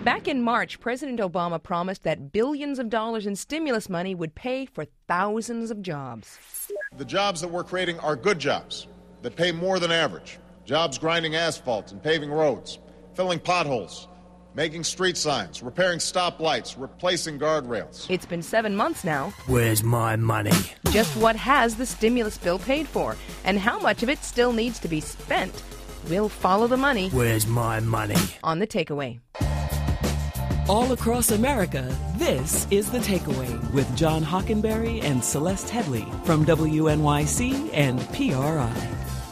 Back in March, President Obama promised that billions of dollars in stimulus money would pay for thousands of jobs. The jobs that we're creating are good jobs that pay more than average. Jobs grinding asphalt and paving roads, filling potholes, making street signs, repairing stoplights, replacing guardrails. It's been 7 months now. Where's my money? Just what has the stimulus bill paid for? And how much of it still needs to be spent? We'll follow the money. Where's my money? On The Takeaway. All across America, this is The Takeaway with John Hockenberry and Celeste Headley from WNYC and PRI.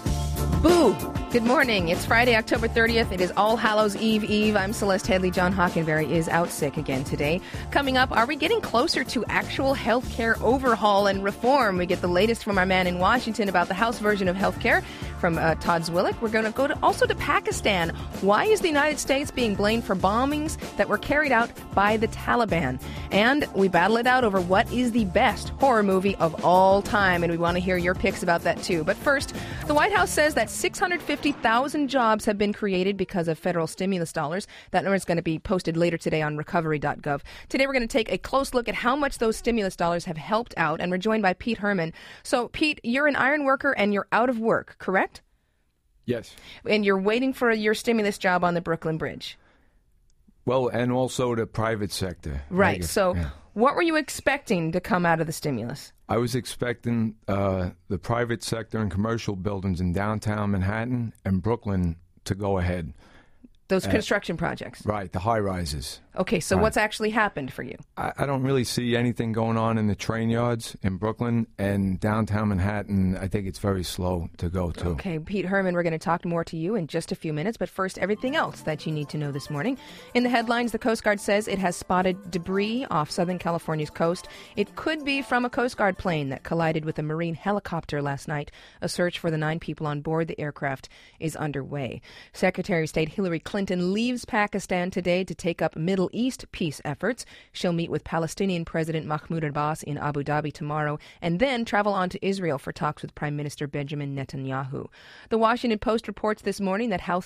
Boo! Good morning. It's Friday, October 30th. It is All Hallows Eve. I'm Celeste Headley. John Hockenberry is out sick again today. Coming up, are we getting closer to actual healthcare overhaul and reform? We get the latest from our man in Washington about the House version of healthcare from Todd Zwillich. We're going to go also to Pakistan. Why is the United States being blamed for bombings that were carried out by the Taliban? And we battle it out over what is the best horror movie of all time, and we want to hear your picks about that too. But first, the White House says that 650,000 jobs have been created because of federal stimulus dollars. That number is going to be posted later today on recovery.gov. Today we're going to take a close look at how much those stimulus dollars have helped out, and we're joined by Pete Herman. So, Pete, you're an iron worker and you're out of work, correct? Yes. And you're waiting for your stimulus job on the Brooklyn Bridge. Well, and also the private sector. Right. So what were you expecting to come out of the stimulus? I was expecting the private sector and commercial buildings in downtown Manhattan and Brooklyn to go ahead. Those construction projects. Right, the high-rises. Okay, so what's actually happened for you? I don't really see anything going on in the train yards in Brooklyn, and downtown Manhattan, I think it's very slow to go to. Okay, Pete Herman, we're going to talk more to you in just a few minutes, but first, everything else that you need to know this morning. In the headlines, the Coast Guard says it has spotted debris off Southern California's coast. It could be from a Coast Guard plane that collided with a Marine helicopter last night. A search for the 9 people on board the aircraft is underway. Secretary of State Hillary Clinton leaves Pakistan today to take up Middle East peace efforts. She'll meet with Palestinian President Mahmoud Abbas in Abu Dhabi tomorrow and then travel on to Israel for talks with Prime Minister Benjamin Netanyahu. The Washington Post reports this morning that House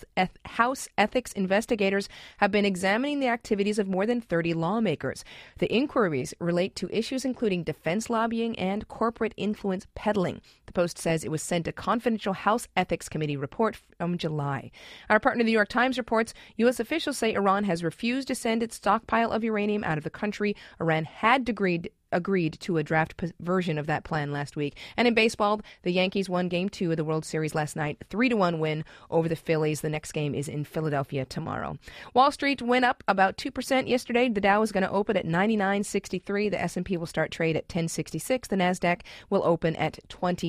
ethics investigators have been examining the activities of more than 30 lawmakers. The inquiries relate to issues including defense lobbying and corporate influence peddling. The Post says it was sent a confidential House Ethics Committee report from July. Our partner, the New York Times, reports U.S. officials say Iran has refused to send its stockpile of uranium out of the country. Iran had agreed to a draft version of that plan last week. And in baseball, the Yankees won Game 2 of the World Series last night, 3-1 win over the Phillies. The next game is in Philadelphia tomorrow. Wall Street went up about 2% yesterday. The Dow is going to open at 99.63. The S&P will start trade at 10.66. The Nasdaq will open at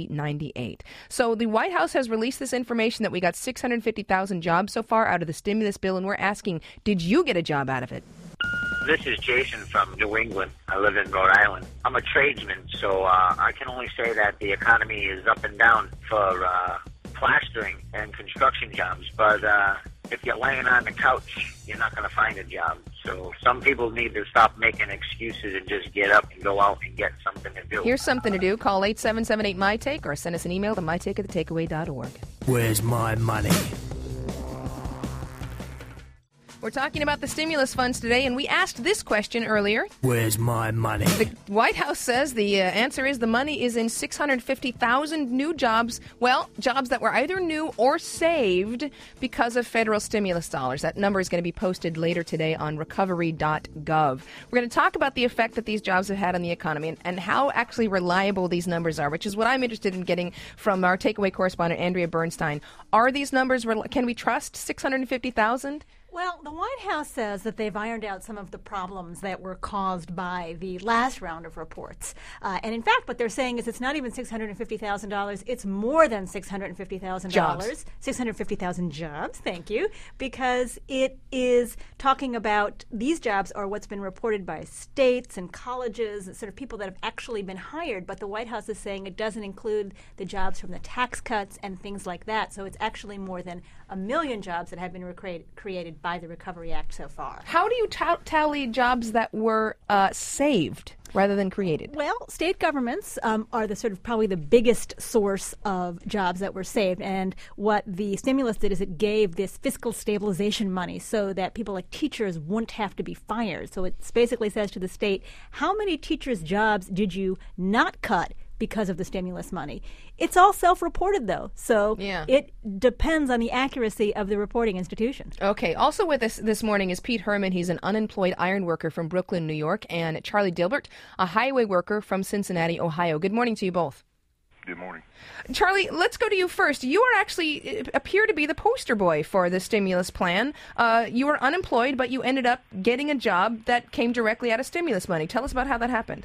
20.98. So the White House has released this information that we got 650,000 jobs so far out of the stimulus bill, and we're asking, did you get a job out of it? This is Jason from New England. I live in Rhode Island. I'm a tradesman, so I can only say that the economy is up and down for plastering and construction jobs. But if you're laying on the couch, you're not going to find a job. So some people need to stop making excuses and just get up and go out and get something to do. Here's something to do. Call 8778-MyTake or send us an email to mytake@thetakeaway.org. Where's my money? We're talking about the stimulus funds today, and we asked this question earlier. Where's my money? The White House says the answer is the money is in 650,000 new jobs. Well, jobs that were either new or saved because of federal stimulus dollars. That number is going to be posted later today on recovery.gov. We're going to talk about the effect that these jobs have had on the economy and how actually reliable these numbers are, which is what I'm interested in getting from our takeaway correspondent, Andrea Bernstein. Are these numbers, can we trust 650,000? Well, the White House says that they've ironed out some of the problems that were caused by the last round of reports. And in fact, what they're saying is it's not even $650,000. It's more than $650,000. Jobs. 650,000 jobs, thank you, because it is talking about these jobs are what's been reported by states and colleges and sort of people that have actually been hired. But the White House is saying it doesn't include the jobs from the tax cuts and things like that. So it's actually more than 1 million jobs that have been created by by the Recovery Act so far. How do you tally jobs that were saved rather than created? Well, state governments are the sort of probably the biggest source of jobs that were saved. And what the stimulus did is it gave this fiscal stabilization money so that people like teachers wouldn't have to be fired. So it basically says to the state, how many teachers' jobs did you not cut because of the stimulus money? It's all self-reported, though, so it depends on the accuracy of the reporting institution. Okay. Also with us this morning is Pete Herman. He's an unemployed iron worker from Brooklyn, New York, and Charlie Dilbert, a highway worker from Cincinnati, Ohio. Good morning to you both. Good morning. Charlie, let's go to you first. You are actually appear to be the poster boy for the stimulus plan. You were unemployed, but you ended up getting a job that came directly out of stimulus money. Tell us about how that happened.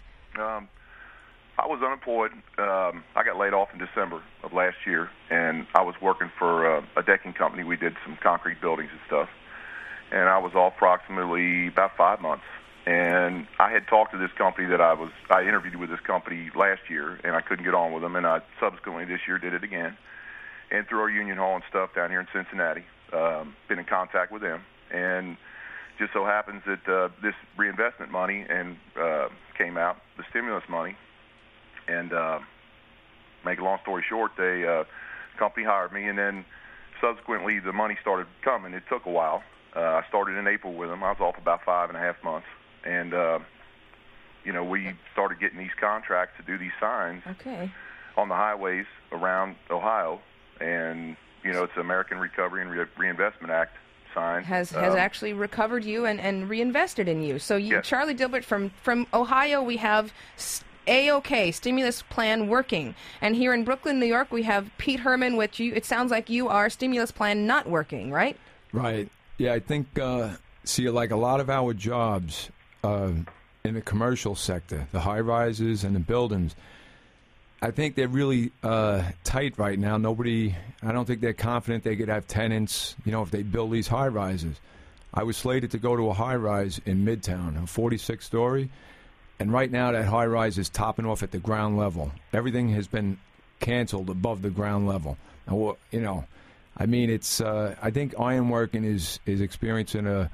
I was unemployed. I got laid off in December of last year, and I was working for a decking company. We did some concrete buildings and stuff, and I was off approximately about 5 months. And I had talked to this company that I interviewed with this company last year, and I couldn't get on with them, and I subsequently this year did it again. And through our union hall and stuff down here in Cincinnati, been in contact with them, and just so happens that this reinvestment money came out, the stimulus money. And make a long story short, the company hired me, and then subsequently the money started coming. It took a while. I started in April with them. I was off about 5.5 months, and we started getting these contracts to do these signs on the highways around Ohio, and it's the American Recovery and Reinvestment Act sign. Has actually recovered you and reinvested in you. So you, yes. Charlie Dilbert from Ohio, we have A-OK, stimulus plan working. And here in Brooklyn, New York, we have Pete Herman, which it sounds like you are stimulus plan not working, right? Right. Yeah, I think, like a lot of our jobs in the commercial sector, the high-rises and the buildings, I think they're really tight right now. I don't think they're confident they could have tenants, if they build these high-rises. I was slated to go to a high-rise in Midtown, a 46-story. And right now, that high-rise is topping off at the ground level. Everything has been canceled above the ground level. And, it's. I think ironworking is experiencing a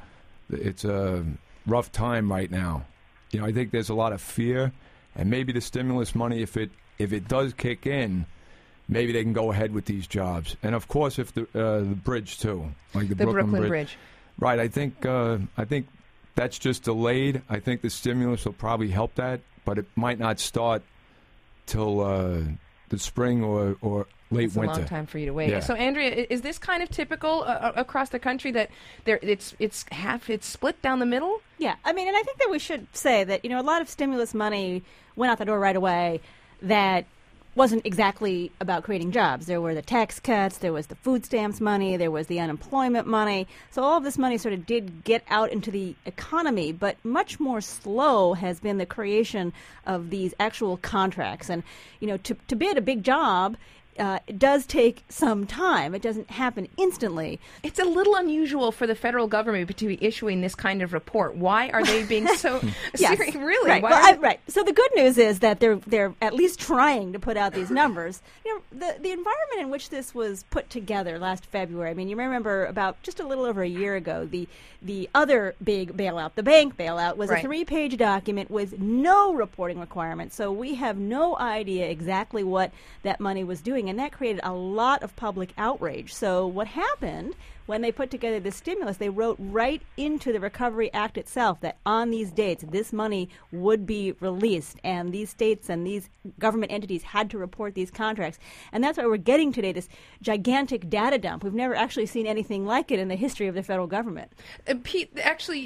rough time right now. I think there's a lot of fear, and maybe the stimulus money, if it does kick in, maybe they can go ahead with these jobs. And of course, if the bridge too, like the Brooklyn Bridge. Right. I think. That's just delayed. I think the stimulus will probably help that, but it might not start till the spring or late winter. It's a long time for you to wait. Yeah. So, Andrea, is this kind of typical across the country that it's split down the middle? Yeah, and I think that we should say that a lot of stimulus money went out the door right away. That wasn't exactly about creating jobs. There were the tax cuts, there was the food stamps money, there was the unemployment money. So all of this money sort of did get out into the economy, but much more slow has been the creation of these actual contracts. And, to bid a big job, it does take some time. It doesn't happen instantly. It's a little unusual for the federal government to be issuing this kind of report. Why are they being so serious? Really? Right. Right. So the good news is that they're at least trying to put out these numbers. The environment in which this was put together last February. You remember about just a little over a year ago, the other big bailout, the bank bailout, was a 3-page document with no reporting requirements. So we have no idea exactly what that money was doing. And that created a lot of public outrage. So what happened when they put together this stimulus, they wrote right into the Recovery Act itself that on these dates, this money would be released. And these states and these government entities had to report these contracts. And that's why we're getting today this gigantic data dump. We've never actually seen anything like it in the history of the federal government. Pete, actually,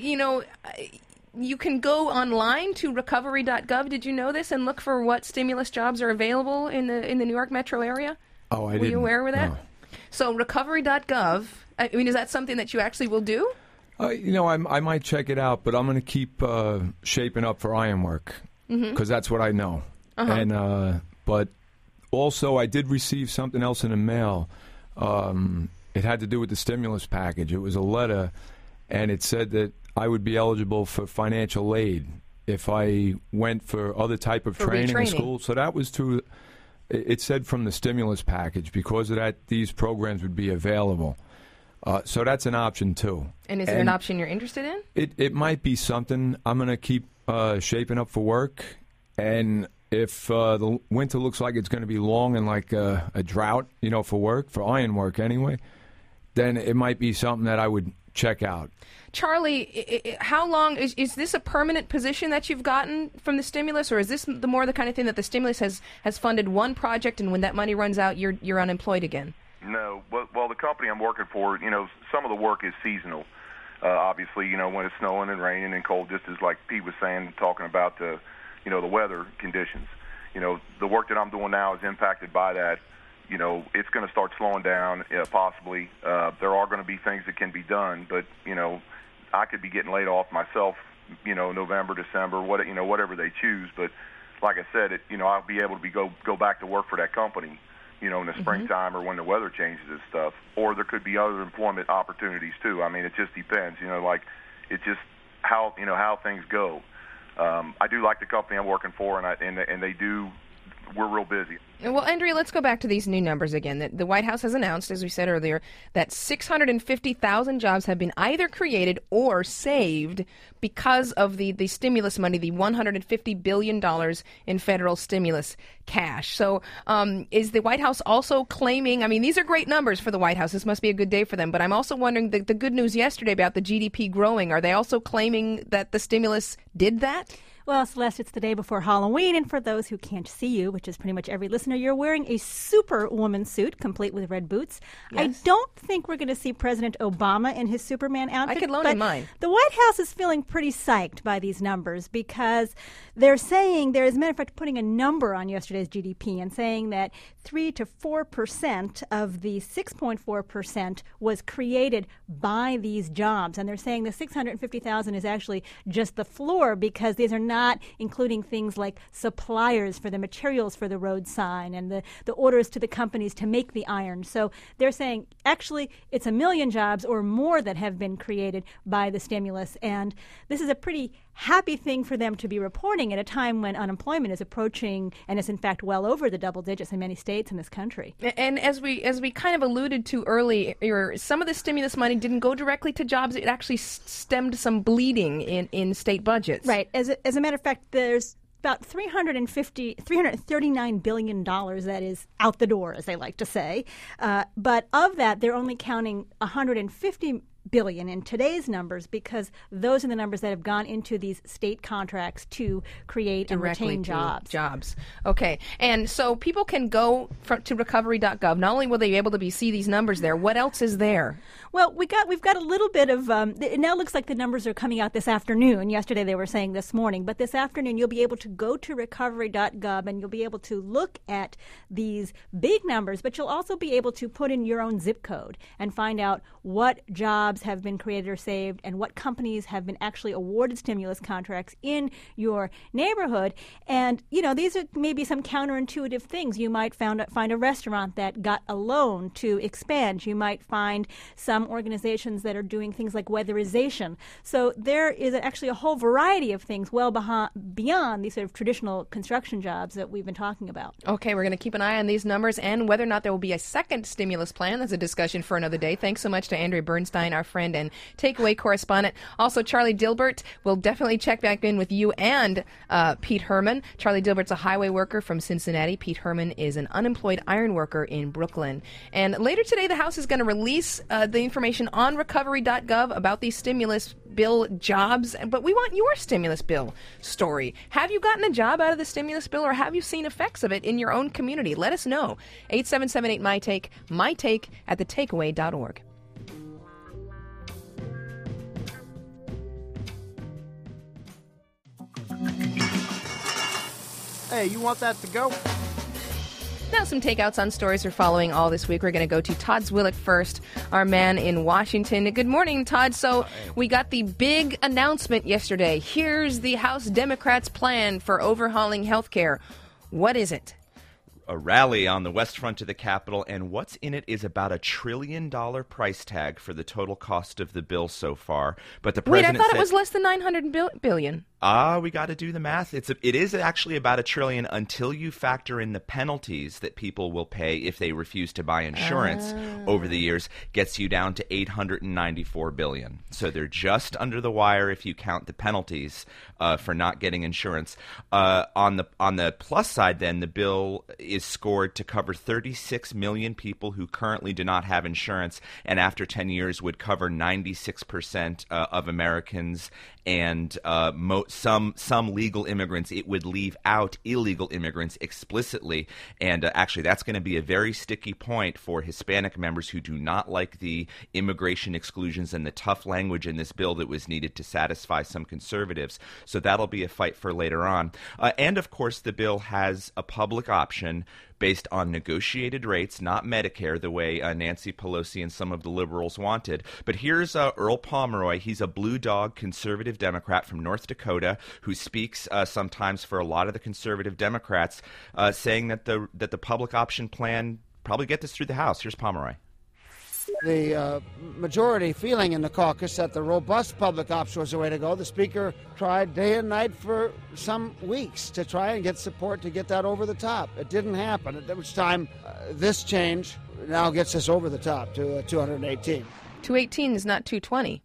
you can go online to recovery.gov. Did you know this? And look for what stimulus jobs are available in the New York metro area. Oh, I didn't. Were you aware of that? No. So recovery.gov. Is that something that you actually will do? I might check it out, but I'm going to keep shaping up for ironwork because that's what I know. Uh-huh. And but also I did receive something else in the mail. It had to do with the stimulus package. It was a letter, and it said that I would be eligible for financial aid if I went for other type of training in school. So that was it said from the stimulus package, because of that, these programs would be available. So that's an option, too. And is it an option you're interested in? It might be something. I'm going to keep shaping up for work. And if the winter looks like it's going to be long and like a drought, for work, for iron work anyway, then it might be something that I would check out. Charlie, how long is this a permanent position that you've gotten from the stimulus, or is this the kind of thing that the stimulus has funded one project, and when that money runs out, you're unemployed again? No. Well, the company I'm working for, some of the work is seasonal. Obviously, when it's snowing and raining and cold, just as like Pete was saying, talking about the weather conditions. The work that I'm doing now is impacted by that. It's going to start slowing down, possibly. There are going to be things that can be done, but, I could be getting laid off myself, November, December, whatever they choose. But like I said, I'll be able to go back to work for that company, in the springtime or when the weather changes and stuff. Or there could be other employment opportunities too. I mean, it just depends, it's just how things go. I do like the company I'm working for, and they do. We're real busy. Well, Andrea, let's go back to these new numbers again. The White House has announced, as we said earlier, that 650,000 jobs have been either created or saved because of the stimulus money, the $150 billion in federal stimulus cash. So is the White House also claiming, these are great numbers for the White House. This must be a good day for them. But I'm also wondering, the good news yesterday about the GDP growing, are they also claiming that the stimulus did that? Well, Celeste, it's the day before Halloween, and for those who can't see you, which is pretty much every listener, you're wearing a Superwoman suit, complete with red boots. Yes. I don't think we're going to see President Obama in his Superman outfit. I could loan him mine. The White House is feeling pretty psyched by these numbers because they're saying, as a matter of fact, putting a number on yesterday's GDP and saying that 3 to 4% of the 6.4% was created by these jobs. And they're saying the 650,000 is actually just the floor because these are not including things like suppliers for the materials for the road sign and the orders to the companies to make the iron. So they're saying actually it's 1 million jobs or more that have been created by the stimulus. And this is a pretty happy thing for them to be reporting at a time when unemployment is approaching and is in fact well over the double digits in many states in this country. And as we kind of alluded to earlier, some of the stimulus money didn't go directly to jobs. It actually stemmed some bleeding in state budgets. Right. As a matter of fact, there's about $339 billion that is out the door, as they like to say. But of that, they're only counting $150 billion in today's numbers because those are the numbers that have gone into these state contracts to create and retain jobs. Okay. And so people can go to recovery.gov. Not only will they be able to see these numbers there, what else is there? Well, we've got a little bit of it now looks like the numbers are coming out this afternoon. Yesterday they were saying this morning, but this afternoon you'll be able to go to recovery.gov and you'll be able to look at these big numbers, but you'll also be able to put in your own zip code and find out what jobs have been created or saved and what companies have been actually awarded stimulus contracts in your neighborhood. And, these are maybe some counterintuitive things. You might find a restaurant that got a loan to expand. You might find some organizations that are doing things like weatherization. So there is actually a whole variety of things well beyond these sort of traditional construction jobs that we've been talking about. Okay, we're going to keep an eye on these numbers and whether or not there will be a second stimulus plan. That's a discussion for another day. Thanks so much to Andrea Bernstein, our friend and takeaway correspondent. Also, Charlie Dilbert will definitely check back in with you and Pete Herman. Charlie Dilbert's a highway worker from Cincinnati. Pete Herman is an unemployed iron worker in Brooklyn. And later today, the House is going to release the information on recovery.gov about these stimulus bill jobs. But we want your stimulus bill story. Have you gotten a job out of the stimulus bill, or have you seen effects of it in your own community? Let us know. 877-8MyTake, mytake at thetakeaway.org. Hey, you want that to go? Now some takeouts on stories we're following all this week. We're going to go to Todd Zwillich first, our man in Washington. Good morning, Todd. So we got the big announcement yesterday. Here's the House Democrats' plan for overhauling health care. What is it? A rally on the west front of the Capitol, and what's in it is about $1 trillion price tag for the total cost of the bill so far. But the president Wait, I thought it was less than $900 billion. We got to do the math. It is actually about $1 trillion until you factor in the penalties that people will pay if they refuse to buy insurance over the years. Gets you down to $894 billion. So they're just under the wire if you count the penalties for not getting insurance. On the plus side, then, the bill is scored to cover 36 million people who currently do not have insurance, and after 10 years would cover 96% of Americans and some legal immigrants. It would leave out illegal immigrants explicitly, and actually that's going to be a very sticky point for Hispanic members who do not like the immigration exclusions and the tough language in this bill that was needed to satisfy some conservatives. So that'll be a fight for later on. And of course, the bill has a public option based on negotiated rates, not Medicare, the way Nancy Pelosi and some of the liberals wanted. But here's Earl Pomeroy. He's a blue dog conservative Democrat from North Dakota who speaks sometimes for a lot of the conservative Democrats, saying that the public option plan probably get this through the House. Here's Pomeroy. The majority feeling in the caucus that the robust public option was the way to go. The Speaker tried day and night for some weeks to try and get support to get that over the top. It didn't happen, at which time this change now gets us over the top to 218. 218 is not 220.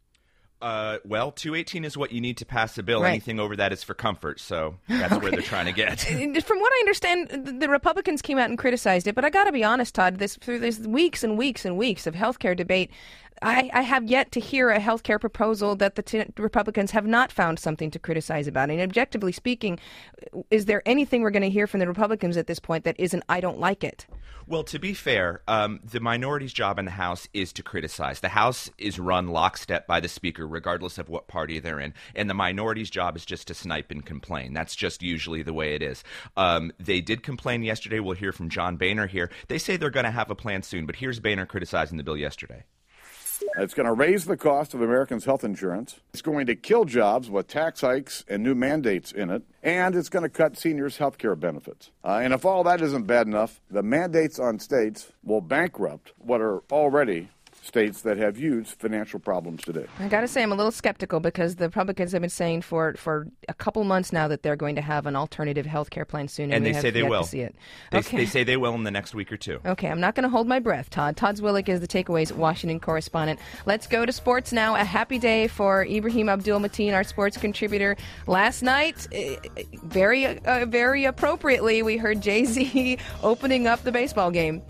Well, 218 is what you need to pass a bill. Right. Anything over that is for comfort, so that's where they're trying to get. From what I understand, the Republicans came out and criticized it, but I got to be honest, Todd, there's weeks and weeks and weeks of healthcare debate. I have yet to hear a healthcare proposal that the Republicans have not found something to criticize about. And objectively speaking, is there anything we're going to hear from the Republicans at this point that isn't, I don't like it? Well, to be fair, the minority's job in the House is to criticize. The House is run lockstep by the Speaker, regardless of what party they're in. And the minority's job is just to snipe and complain. That's just usually the way it is. They did complain yesterday. We'll hear from John Boehner here. They say they're going to have a plan soon, but here's Boehner criticizing the bill yesterday. It's going to raise the cost of Americans' health insurance. It's going to kill jobs with tax hikes and new mandates in it. And it's going to cut seniors' health care benefits. And if all that isn't bad enough, the mandates on states will bankrupt what are already states that have huge financial problems today. I got to say, I'm a little skeptical because the Republicans have been saying for a couple months now that they're going to have an alternative health care plan soon. And we they say they will. To see it. They say they will in the next week or two. Okay, I'm not going to hold my breath, Todd. Todd Zwillich is the Takeaways Washington correspondent. Let's go to sports now. A happy day for Ibrahim Abdul-Mateen, our sports contributor. Last night, very appropriately, we heard Jay-Z opening up the baseball game.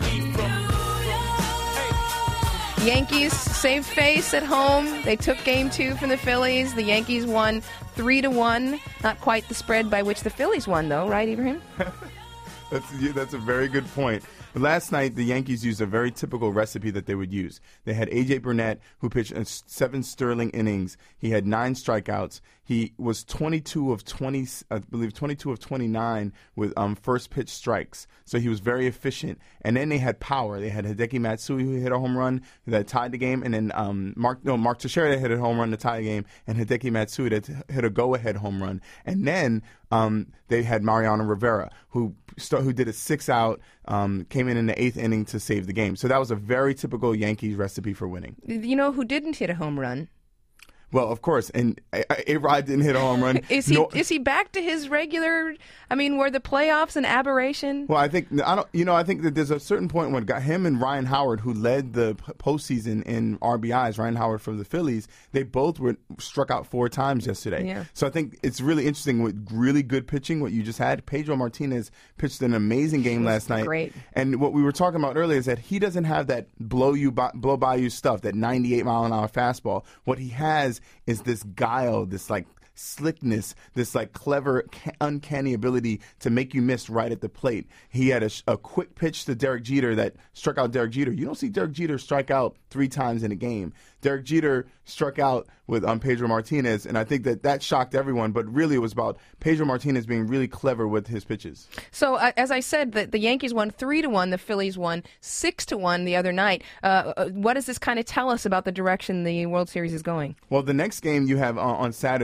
Yankees saved face at home. They took Game 2 from the Phillies. The Yankees won 3-1. Not quite the spread by which the Phillies won, though, right, Ibrahim? That's a very good point. Last night, the Yankees used a very typical recipe that they would use. They had A.J. Burnett, who pitched 7 sterling innings. He had 9 strikeouts. He was 22 of 29 with first pitch strikes. So he was very efficient. And then they had power. They had Hideki Matsui, who hit a home run that tied the game, and then Mark Teixeira hit a home run to tie the game, and Hideki Matsui that hit a go-ahead home run. And then they had Mariano Rivera, who did a 6-out, came in the 8th inning to save the game. So that was a very typical Yankees recipe for winning. You know who didn't hit a home run? Well, of course, and A-Rod didn't hit a home run. Is he back to his regular? I mean, were the playoffs an aberration? Well, I think that there's a certain point when him and Ryan Howard, who led the postseason in RBIs, Ryan Howard from the Phillies, they both were struck out 4 times yesterday. Yeah. So I think it's really interesting with really good pitching. What you just had, Pedro Martinez pitched an amazing game last night. Great. And what we were talking about earlier is that he doesn't have that blow by you stuff, that 98 mile an hour fastball. What he has is this guile, this like slickness, this like clever, uncanny ability to make you miss right at the plate. He had a quick pitch to Derek Jeter that struck out Derek Jeter. You don't see Derek Jeter strike out 3 times in a game. Derek Jeter struck out with Pedro Martinez, and I think that shocked everyone, but really it was about Pedro Martinez being really clever with his pitches. So, as I said, the Yankees won 3-1, the Phillies won 6-1 the other night. What does this kind of tell us about the direction the World Series is going? Well, the next game you have on Saturday,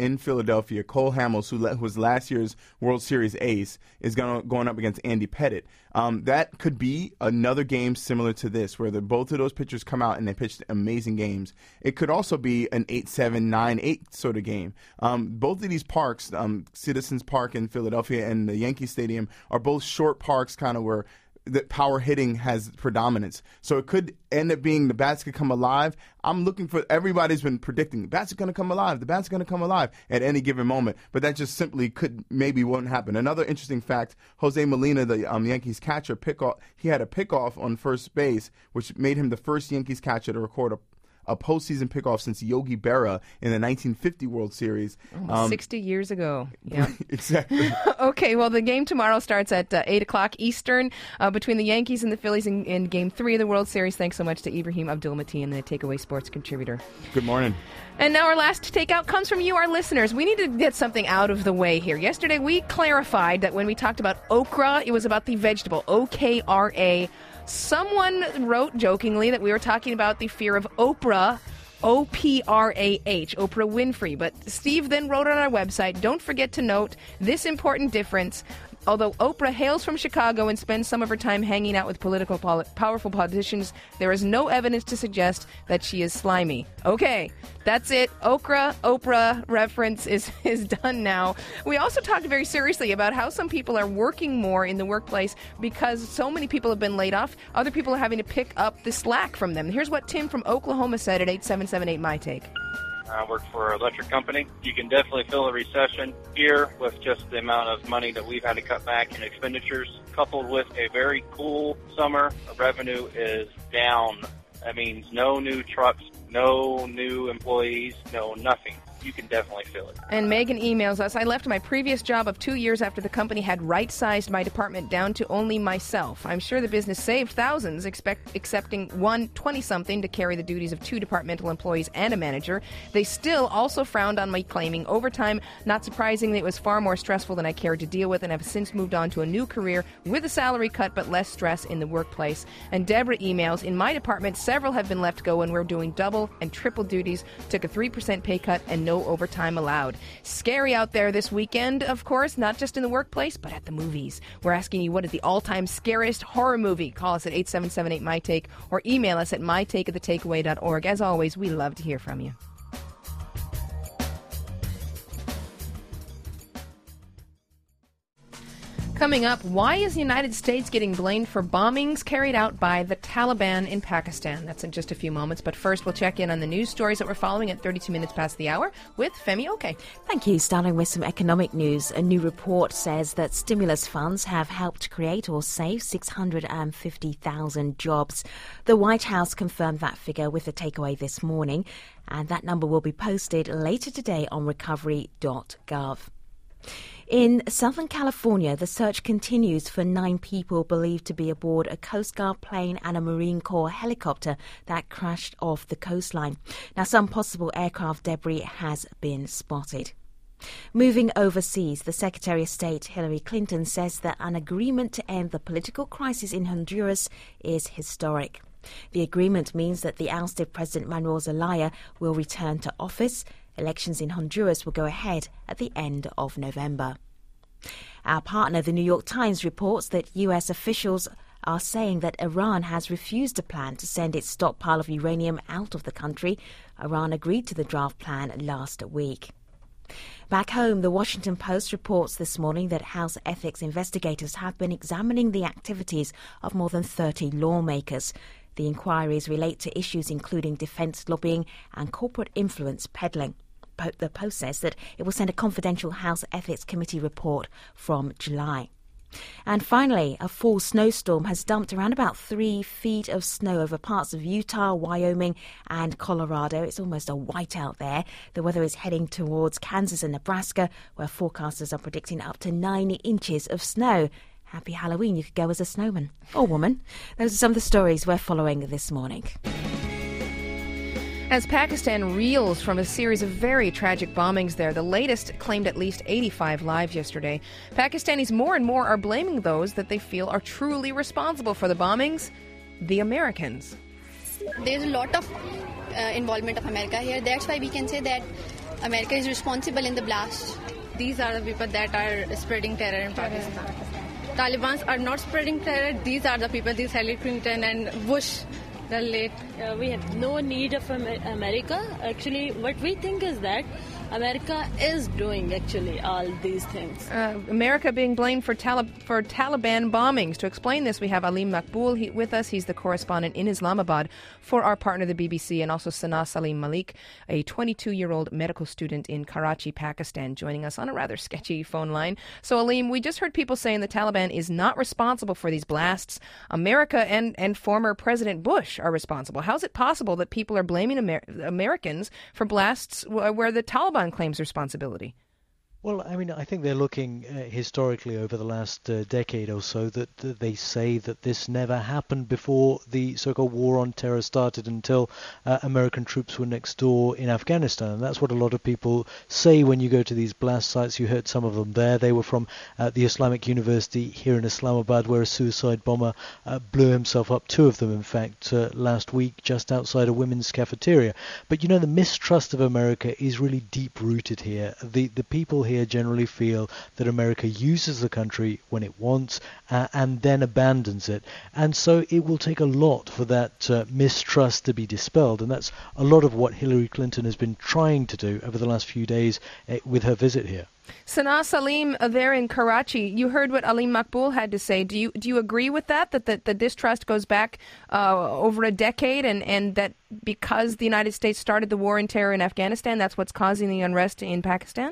in Philadelphia. Cole Hamels, who was last year's World Series ace, is going up against Andy Pettitte. That could be another game similar to this, where both of those pitchers come out and they pitched amazing games. It could also be an 8-7, 9-8 sort of game. Both of these parks, Citizens Park in Philadelphia and the Yankee Stadium, are both short parks, kind of where the power hitting has predominance. So it could end up being the bats could come alive. I'm looking for, everybody's been predicting the bats are going to come alive. The bats are going to come alive at any given moment. But that just simply won't happen. Another interesting fact, Jose Molina, the Yankees catcher, he had a pickoff on first base, which made him the first Yankees catcher to record a postseason pickoff since Yogi Berra in the 1950 World Series. 60 years ago. Yeah. Exactly. Okay, well, the game tomorrow starts at 8 o'clock Eastern between the Yankees and the Phillies in Game 3 of the World Series. Thanks so much to Ibrahim Abdul-Mateen, the Takeaway Sports contributor. Good morning. And now our last takeout comes from you, our listeners. We need to get something out of the way here. Yesterday, we clarified that when we talked about okra, it was about the vegetable, O-K-R-A. Someone wrote jokingly that we were talking about the fear of Oprah, O-P-R-A-H, Oprah Winfrey. But Steve then wrote on our website, don't forget to note this important difference. Although Oprah hails from Chicago and spends some of her time hanging out with powerful politicians, there is no evidence to suggest that she is slimy. Okay, that's it. Oprah reference is done now. We also talked very seriously about how some people are working more in the workplace because so many people have been laid off. Other people are having to pick up the slack from them. Here's what Tim from Oklahoma said at 8778 My Take. I work for an electric company. You can definitely feel a recession here with just the amount of money that we've had to cut back in expenditures, coupled with a very cool summer. Revenue is down. That means no new trucks, no new employees, no nothing. You can definitely feel it. And Megan emails us, I left my previous job of 2 years after the company had right-sized my department down to only myself. I'm sure the business saved thousands, accepting one 20-something to carry the duties of 2 departmental employees and a manager. They still also frowned on me claiming overtime. Not surprisingly, it was far more stressful than I cared to deal with, and have since moved on to a new career with a salary cut but less stress in the workplace. And Deborah emails, in my department, several have been let go and we're doing double and triple duties, took a 3% pay cut and no overtime allowed. Scary out there this weekend, of course, not just in the workplace, but at the movies. We're asking you, what is the all-time scariest horror movie? Call us at 8778-MyTake or email us at mytakeatthetakeaway.org. As always, we love to hear from you. Coming up, why is the United States getting blamed for bombings carried out by the Taliban in Pakistan? That's in just a few moments, but first we'll check in on the news stories that we're following at 32 minutes past the hour with Femi Oke. Thank you. Starting with some economic news. A new report says that stimulus funds have helped create or save 650,000 jobs. The White House confirmed that figure with the takeaway this morning, and that number will be posted later today on recovery.gov. In Southern California, the search continues for 9 people believed to be aboard a Coast Guard plane and a Marine Corps helicopter that crashed off the coastline. Now, some possible aircraft debris has been spotted. Moving overseas, the Secretary of State Hillary Clinton says that an agreement to end the political crisis in Honduras is historic. The agreement means that the ousted President Manuel Zelaya will return to office. Elections in Honduras will go ahead at the end of November. Our partner, the New York Times, reports that U.S. officials are saying that Iran has refused a plan to send its stockpile of uranium out of the country. Iran agreed to the draft plan last week. Back home, the Washington Post reports this morning that House ethics investigators have been examining the activities of more than 30 lawmakers. The inquiries relate to issues including defense lobbying and corporate influence peddling. The Post says that it will send a confidential House Ethics Committee report from July. And finally, a fall snowstorm has dumped around about 3 feet of snow over parts of Utah, Wyoming and Colorado. It's almost a whiteout there. The weather is heading towards Kansas and Nebraska, where forecasters are predicting up to 9 inches of snow. Happy Halloween. You could go as a snowman or woman. Those are some of the stories we're following this morning. As Pakistan reels from a series of very tragic bombings there, the latest claimed at least 85 lives yesterday. Pakistanis more and more are blaming those that they feel are truly responsible for the bombings, the Americans. There's a lot of involvement of America here. That's why we can say that America is responsible in the blast. These are the people that are spreading terror in Pakistan. Taliban are not spreading terror. These are the people, these Hillary Clinton and Bush, the late. We have no need of America. Actually, what we think is that America is doing actually all these things. America being blamed for Taliban bombings. To explain this, we have Aleem Maqbool with us. He's the correspondent in Islamabad for our partner, the BBC, and also Sanaa Salim Malik, a 22-year-old medical student in Karachi, Pakistan, joining us on a rather sketchy phone line. So, Aleem, we just heard people saying the Taliban is not responsible for these blasts. America and former President Bush are responsible. How is it possible that people are blaming Americans for blasts where the Taliban claims responsibility? Well, I mean, I think they're looking historically over the last decade or so that they say that this never happened before the so-called war on terror started until American troops were next door in Afghanistan. And that's what a lot of people say when you go to these blast sites. You heard some of them there. They were from the Islamic University here in Islamabad, where a suicide bomber blew himself up, two of them, in fact, last week just outside a women's cafeteria. But, you know, the mistrust of America is really deep-rooted here. The people here generally feel that America uses the country when it wants and then abandons it. And so it will take a lot for that mistrust to be dispelled. And that's a lot of what Hillary Clinton has been trying to do over the last few days with her visit here. Sanaa Salim, there in Karachi, you heard what Aleem Maqbool had to say. Do you agree with that the distrust goes back over a decade and that because the United States started the war on terror in Afghanistan, that's what's causing the unrest in Pakistan?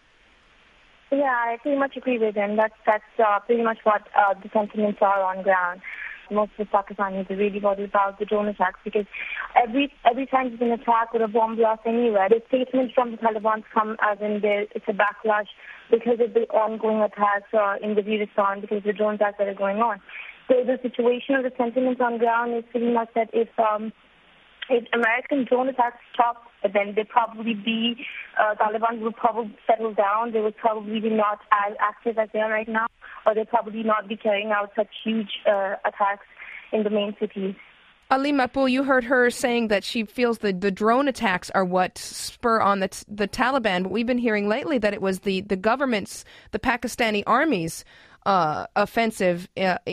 Yeah, I pretty much agree with him. That's pretty much what the sentiments are on ground. Most of the Pakistanis are really worried about the drone attacks because every time there's an attack or a bomb blast anywhere, the statements from the Taliban come as in it's a backlash because of the ongoing attacks in the Waziristan, because of the drone attacks that are going on. So the situation of the sentiments on ground is pretty much that if American drone attacks stop, then they probably Taliban would probably settle down. They would probably be not as active as they are right now, or they'd probably not be carrying out such huge attacks in the main cities. Aleem Maqbool, you heard her saying that she feels the drone attacks are what spur on the Taliban, but we've been hearing lately that it was the government's, the Pakistani army's offensive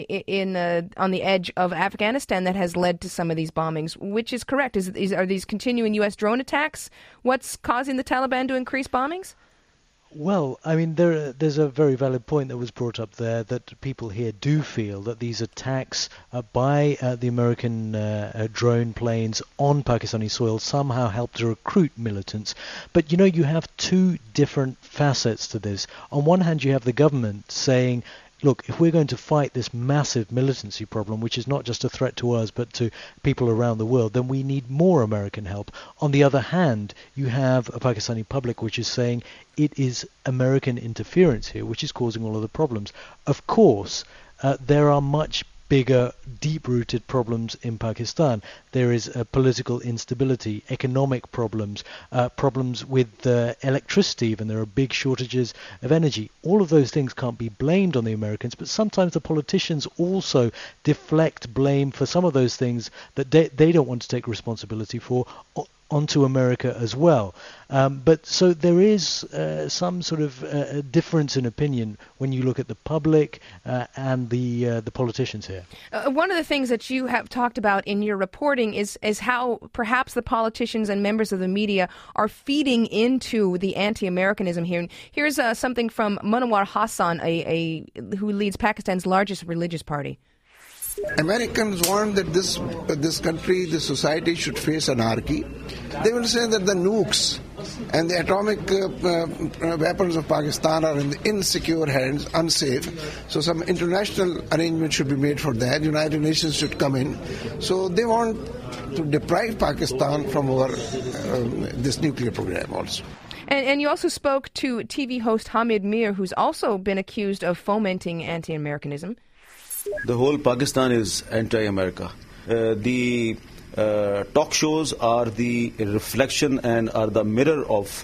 on the edge of Afghanistan that has led to some of these bombings. Which is correct? Are these continuing U.S. drone attacks what's causing the Taliban to increase bombings? Well, I mean, there's a very valid point that was brought up there, that people here do feel that these attacks by the American drone planes on Pakistani soil somehow help to recruit militants. But, you know, you have two different facets to this. On one hand, you have the government saying, look, if we're going to fight this massive militancy problem, which is not just a threat to us but to people around the world, then we need more American help. On the other hand, you have a Pakistani public which is saying it is American interference here which is causing all of the problems. Of course, there are much bigger, deep-rooted problems in Pakistan. There is political instability, economic problems, problems with electricity even. There are big shortages of energy. All of those things can't be blamed on the Americans, but sometimes the politicians also deflect blame for some of those things that they don't want to take responsibility for onto America as well. But so there is some sort of difference in opinion when you look at the public and the politicians here. One of the things that you have talked about in your reporting is how perhaps the politicians and members of the media are feeding into the anti-Americanism here. Here's something from Munawar Hassan, who leads Pakistan's largest religious party. Americans want that this country, this society should face anarchy. They will say that the nukes and the atomic weapons of Pakistan are in the insecure hands, unsafe. So some international arrangement should be made for that. United Nations should come in. So they want to deprive Pakistan from this nuclear program also. And you also spoke to TV host Hamid Mir, who's also been accused of fomenting anti-Americanism. The whole Pakistan is anti-America. The talk shows are the reflection and are the mirror of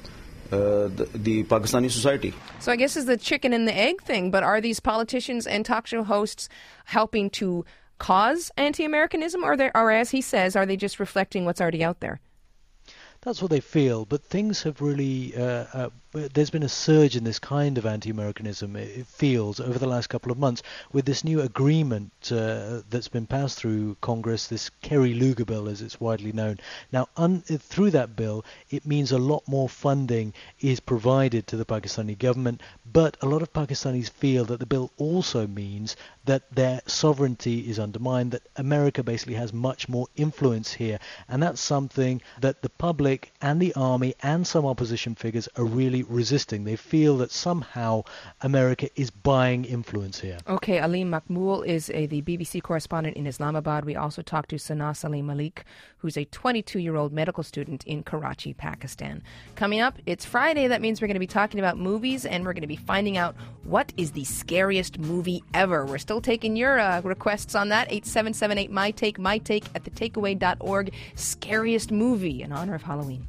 the Pakistani society. So I guess it's the chicken and the egg thing, but are these politicians and talk show hosts helping to cause anti-Americanism, or as he says, are they just reflecting what's already out there? That's what they feel, but things have really, there's been a surge in this kind of anti-Americanism, it feels, over the last couple of months, with this new agreement that's been passed through Congress, this Kerry Lugar bill, as it's widely known. Now, through that bill, it means a lot more funding is provided to the Pakistani government, but a lot of Pakistanis feel that the bill also means that their sovereignty is undermined, that America basically has much more influence here, and that's something that the public and the army and some opposition figures are really resisting. They feel that somehow America is buying influence here. Okay, Aleem Makmool is the BBC correspondent in Islamabad. We also talked to Sana Salim Malik, who's a 22-year-old medical student in Karachi, Pakistan. Coming up, it's Friday. That means we're going to be talking about movies, and we're going to be finding out what is the scariest movie ever. We're still taking your requests on that. 8778 MyTake at thetakeaway.org. Scariest movie in honor of Halloween.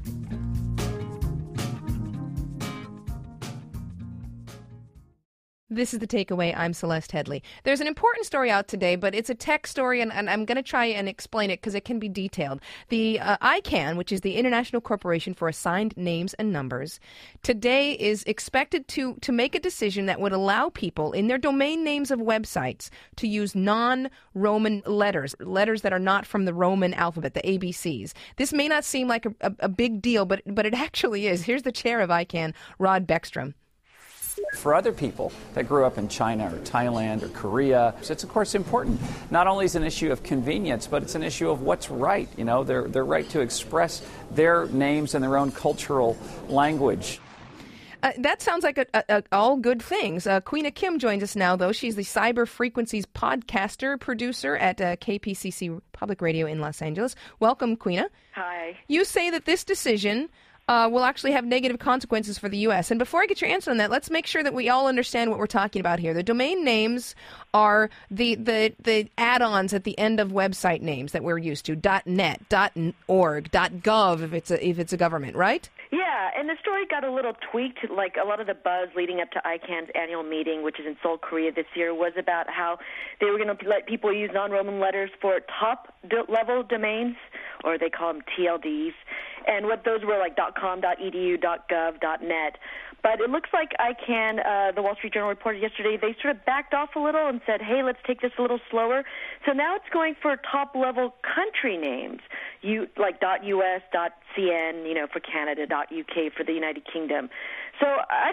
This is The Takeaway. I'm Celeste Headley. There's an important story out today, but it's a tech story, and I'm going to try and explain it because it can be detailed. The ICANN, which is the International Corporation for Assigned Names and Numbers, today is expected to make a decision that would allow people in their domain names of websites to use non-Roman letters that are not from the Roman alphabet, the ABCs. This may not seem like a big deal, but it actually is. Here's the chair of ICANN, Rod Beckstrom. For other people that grew up in China or Thailand or Korea, it's of course important. Not only is it an issue of convenience, but it's an issue of what's right. You know, their right to express their names in their own cultural language. That sounds like all good things. Queena Kim joins us now, though. She's the Cyber Frequencies podcaster, producer at KPCC Public Radio in Los Angeles. Welcome, Queena. Hi. You say that this decision will actually have negative consequences for the U.S. And before I get your answer on that, let's make sure that we all understand what we're talking about here. The domain names are the add-ons at the end of website names that we're used to, .net, .org, .gov if it's a government, right? Yeah, and the story got a little tweaked. Like a lot of the buzz leading up to ICANN's annual meeting, which is in Seoul, Korea this year, was about how they were going to let people use non-Roman letters for top-level domains, or they call them TLDs. And what those were like .com, .edu, .gov, .net. But it looks like ICANN, the Wall Street Journal reported yesterday, they sort of backed off a little and said, hey, let's take this a little slower. So now it's going for top-level country names, like .us, .cn, you know, for Canada, .uk for the United Kingdom. So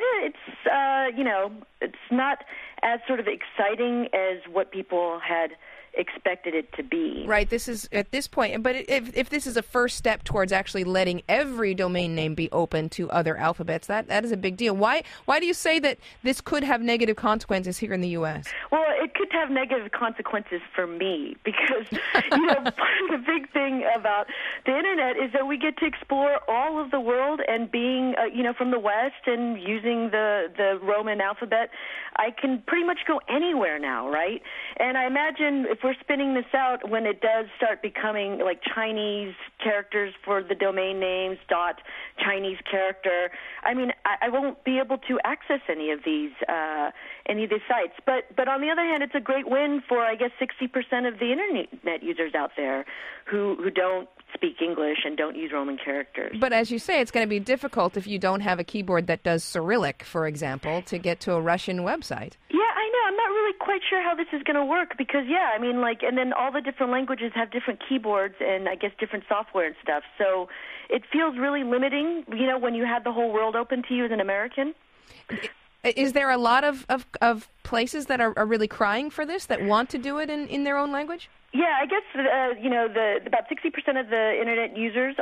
it's not as sort of exciting as what people had expected it to be. Right, this is at this point, but if this is a first step towards actually letting every domain name be open to other alphabets, that is a big deal. Why do you say that this could have negative consequences here in the U.S.? Well, it could have negative consequences for me because, part of the big thing about the Internet is that we get to explore all of the world, and being, from the West and using the Roman alphabet, I can pretty much go anywhere now, right? And I imagine if we're spinning this out, when it does start becoming like Chinese characters for the domain names, .Chinese character, I mean, I won't be able to access any of these sites. But on the other hand, it's a great win for, I guess, 60% of the Internet users out there who don't speak English and don't use Roman characters. But as you say, it's going to be difficult if you don't have a keyboard that does Cyrillic, for example, to get to a Russian website. Yeah, I know. I'm not really quite sure how this is going to work because, and then all the different languages have different keyboards and I guess different software and stuff. So it feels really limiting, when you have the whole world open to you as an American. Is there a lot of places that are really crying for this, that want to do it in their own language? Yeah, I guess about 60% of the Internet users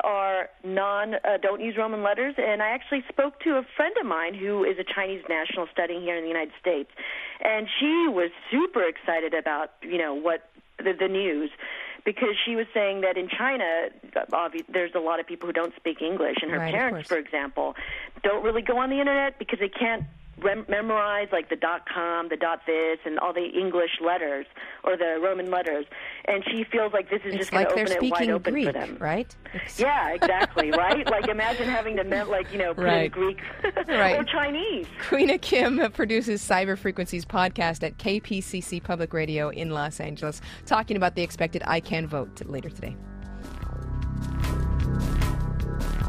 don't use Roman letters, and I actually spoke to a friend of mine who is a Chinese national studying here in the United States, and she was super excited about what the news, because she was saying that in China, there's a lot of people who don't speak English, and her parents, for example, don't really go on the Internet because they can't memorize like the .com, the .this, and all the English letters or the Roman letters, and she feels like this is just going to open it wide open Greek, for them. Right? Yeah, exactly. Right? Like imagine having to put in Greek or Chinese. Queena Kim produces Cyber Frequencies podcast at KPCC Public Radio in Los Angeles, talking about the expected ICANN vote later today.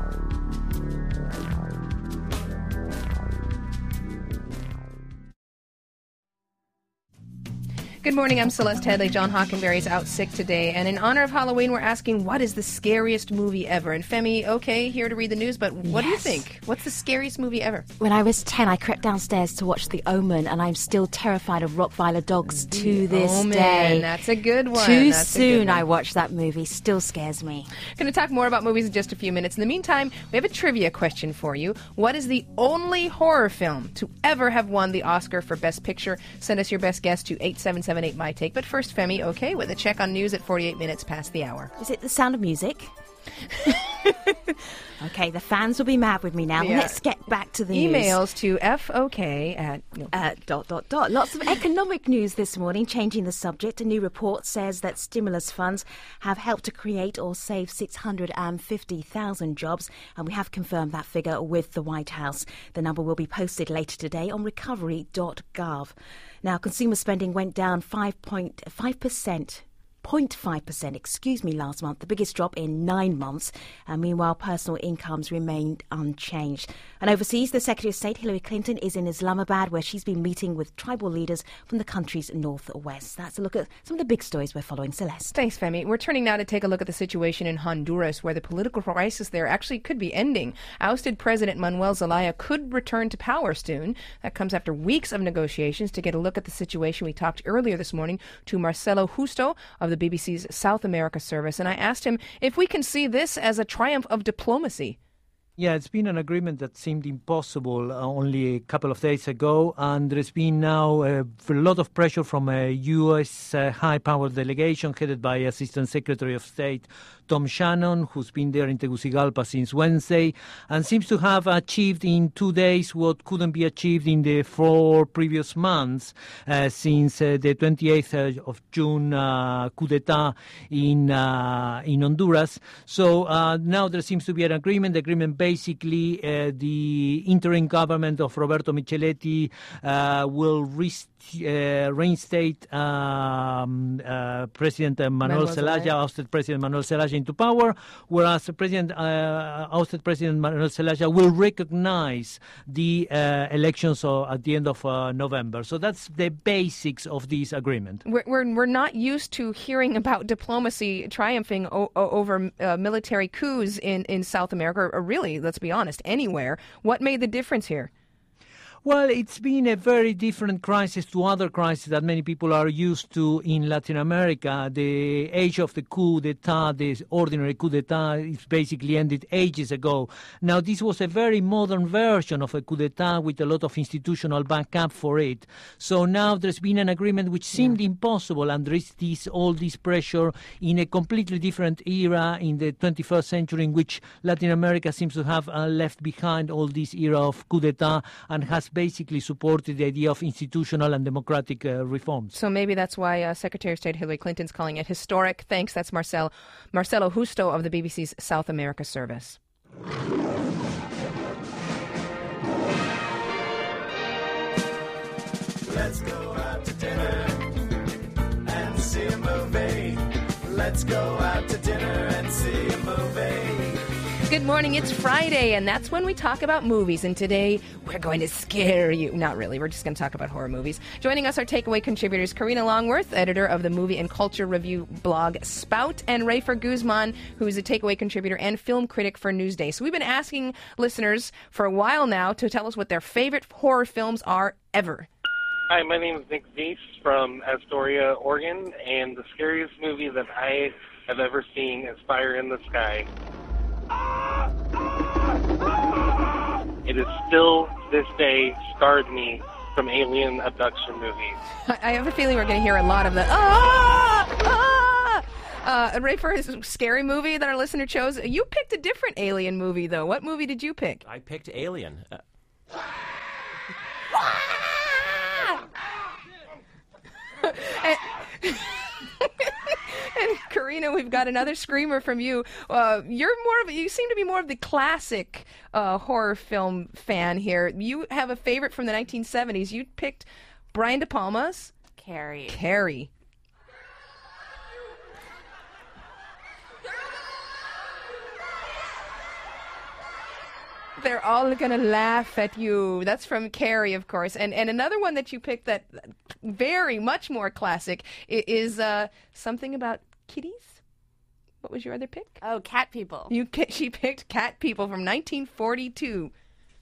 Good morning, I'm Celeste Headley. John Hockenberry is out sick today, and in honor of Halloween, we're asking, what is the scariest movie ever? And Femi, okay, here to read the news, but what do you think? What's the scariest movie ever? When I was 10, I crept downstairs to watch The Omen, and I'm still terrified of Rottweiler dogs to this Omen, day. that's a good one. Too That's a good soon one. I watched that movie. Still scares me. Going to talk more about movies in just a few minutes. In the meantime, we have a trivia question for you. What is the only horror film to ever have won the Oscar for Best Picture? Send us your best guess to 8778-MY-TAKE. But first, Femi, okay, with a check on news at 48 minutes past the hour. Is it The Sound of Music? Okay, the fans will be mad with me now. Yeah. Let's get back to the news. Emails to FOK at... Lots of economic news this morning, changing the subject. A new report says that stimulus funds have helped to create or save 650,000 jobs, and we have confirmed that figure with the White House. The number will be posted later today on recovery.gov. Now, consumer spending went down 0.5%, last month, the biggest drop in 9 months. And meanwhile, personal incomes remained unchanged. And overseas, the Secretary of State, Hillary Clinton, is in Islamabad, where she's been meeting with tribal leaders from the country's northwest. That's a look at some of the big stories we're following. Celeste. Thanks, Femi. We're turning now to take a look at the situation in Honduras, where the political crisis there actually could be ending. Ousted President Manuel Zelaya could return to power soon. That comes after weeks of negotiations. To get a look at the situation, we talked earlier this morning to Marcelo Justo of the BBC's South America service, and I asked him if we can see this as a triumph of diplomacy. Yeah, it's been an agreement that seemed impossible only a couple of days ago, and there's been now a lot of pressure from a U.S. high-powered delegation headed by Assistant Secretary of State Tom Shannon, who's been there in Tegucigalpa since Wednesday, and seems to have achieved in 2 days what couldn't be achieved in the 4 previous months since the 28th of June coup d'etat in Honduras. So now there seems to be an agreement. The agreement basically, the interim government of Roberto Micheletti will reinstate President Manuel Zelaya, ousted President Manuel Zelaya into power, whereas ousted President Manuel Zelaya will recognize the elections at the end of November. So that's the basics of this agreement. We're not used to hearing about diplomacy triumphing over military coups in South America, or really, let's be honest, anywhere. What made the difference here? Well, it's been a very different crisis to other crises that many people are used to in Latin America. The age of the coup d'etat, the ordinary coup d'etat, is basically ended ages ago. Now, this was a very modern version of a coup d'etat with a lot of institutional backup for it. So now there's been an agreement which seemed impossible, and there is all this pressure in a completely different era in the 21st century, in which Latin America seems to have left behind all this era of coup d'etat and has basically supported the idea of institutional and democratic reforms. So maybe that's why Secretary of State Hillary Clinton's calling it historic. Thanks. That's Marcelo Justo of the BBC's South America service. Let's go out to dinner and see a movie. Let's go out to dinner and see a movie. Good morning, it's Friday, and that's when we talk about movies. And today, we're going to scare you. Not really, we're just going to talk about horror movies. Joining us are Takeaway contributors Karina Longworth, editor of the movie and culture review blog Spout, and Rafer Guzman, who is a Takeaway contributor and film critic for Newsday. So we've been asking listeners for a while now to tell us what their favorite horror films are ever. Hi, my name is Nick Zeese from Astoria, Oregon, and the scariest movie that I have ever seen is Fire in the Sky. It is still, to this day, scarred me from alien abduction movies. I have a feeling we're going to hear a lot of the Rafer, is a scary movie that our listener chose. You picked a different alien movie, though. What movie did you pick? I picked Alien. And Karina, we've got another screamer from you. You seem to be more of the classic horror film fan here. You have a favorite from the 1970s. You picked Brian De Palma's Carrie. They're all going to laugh at you. That's from Carrie, of course. And another one that you picked that very much more classic, is something about kitties. What was your other pick? Oh, Cat People. She picked Cat People from 1942.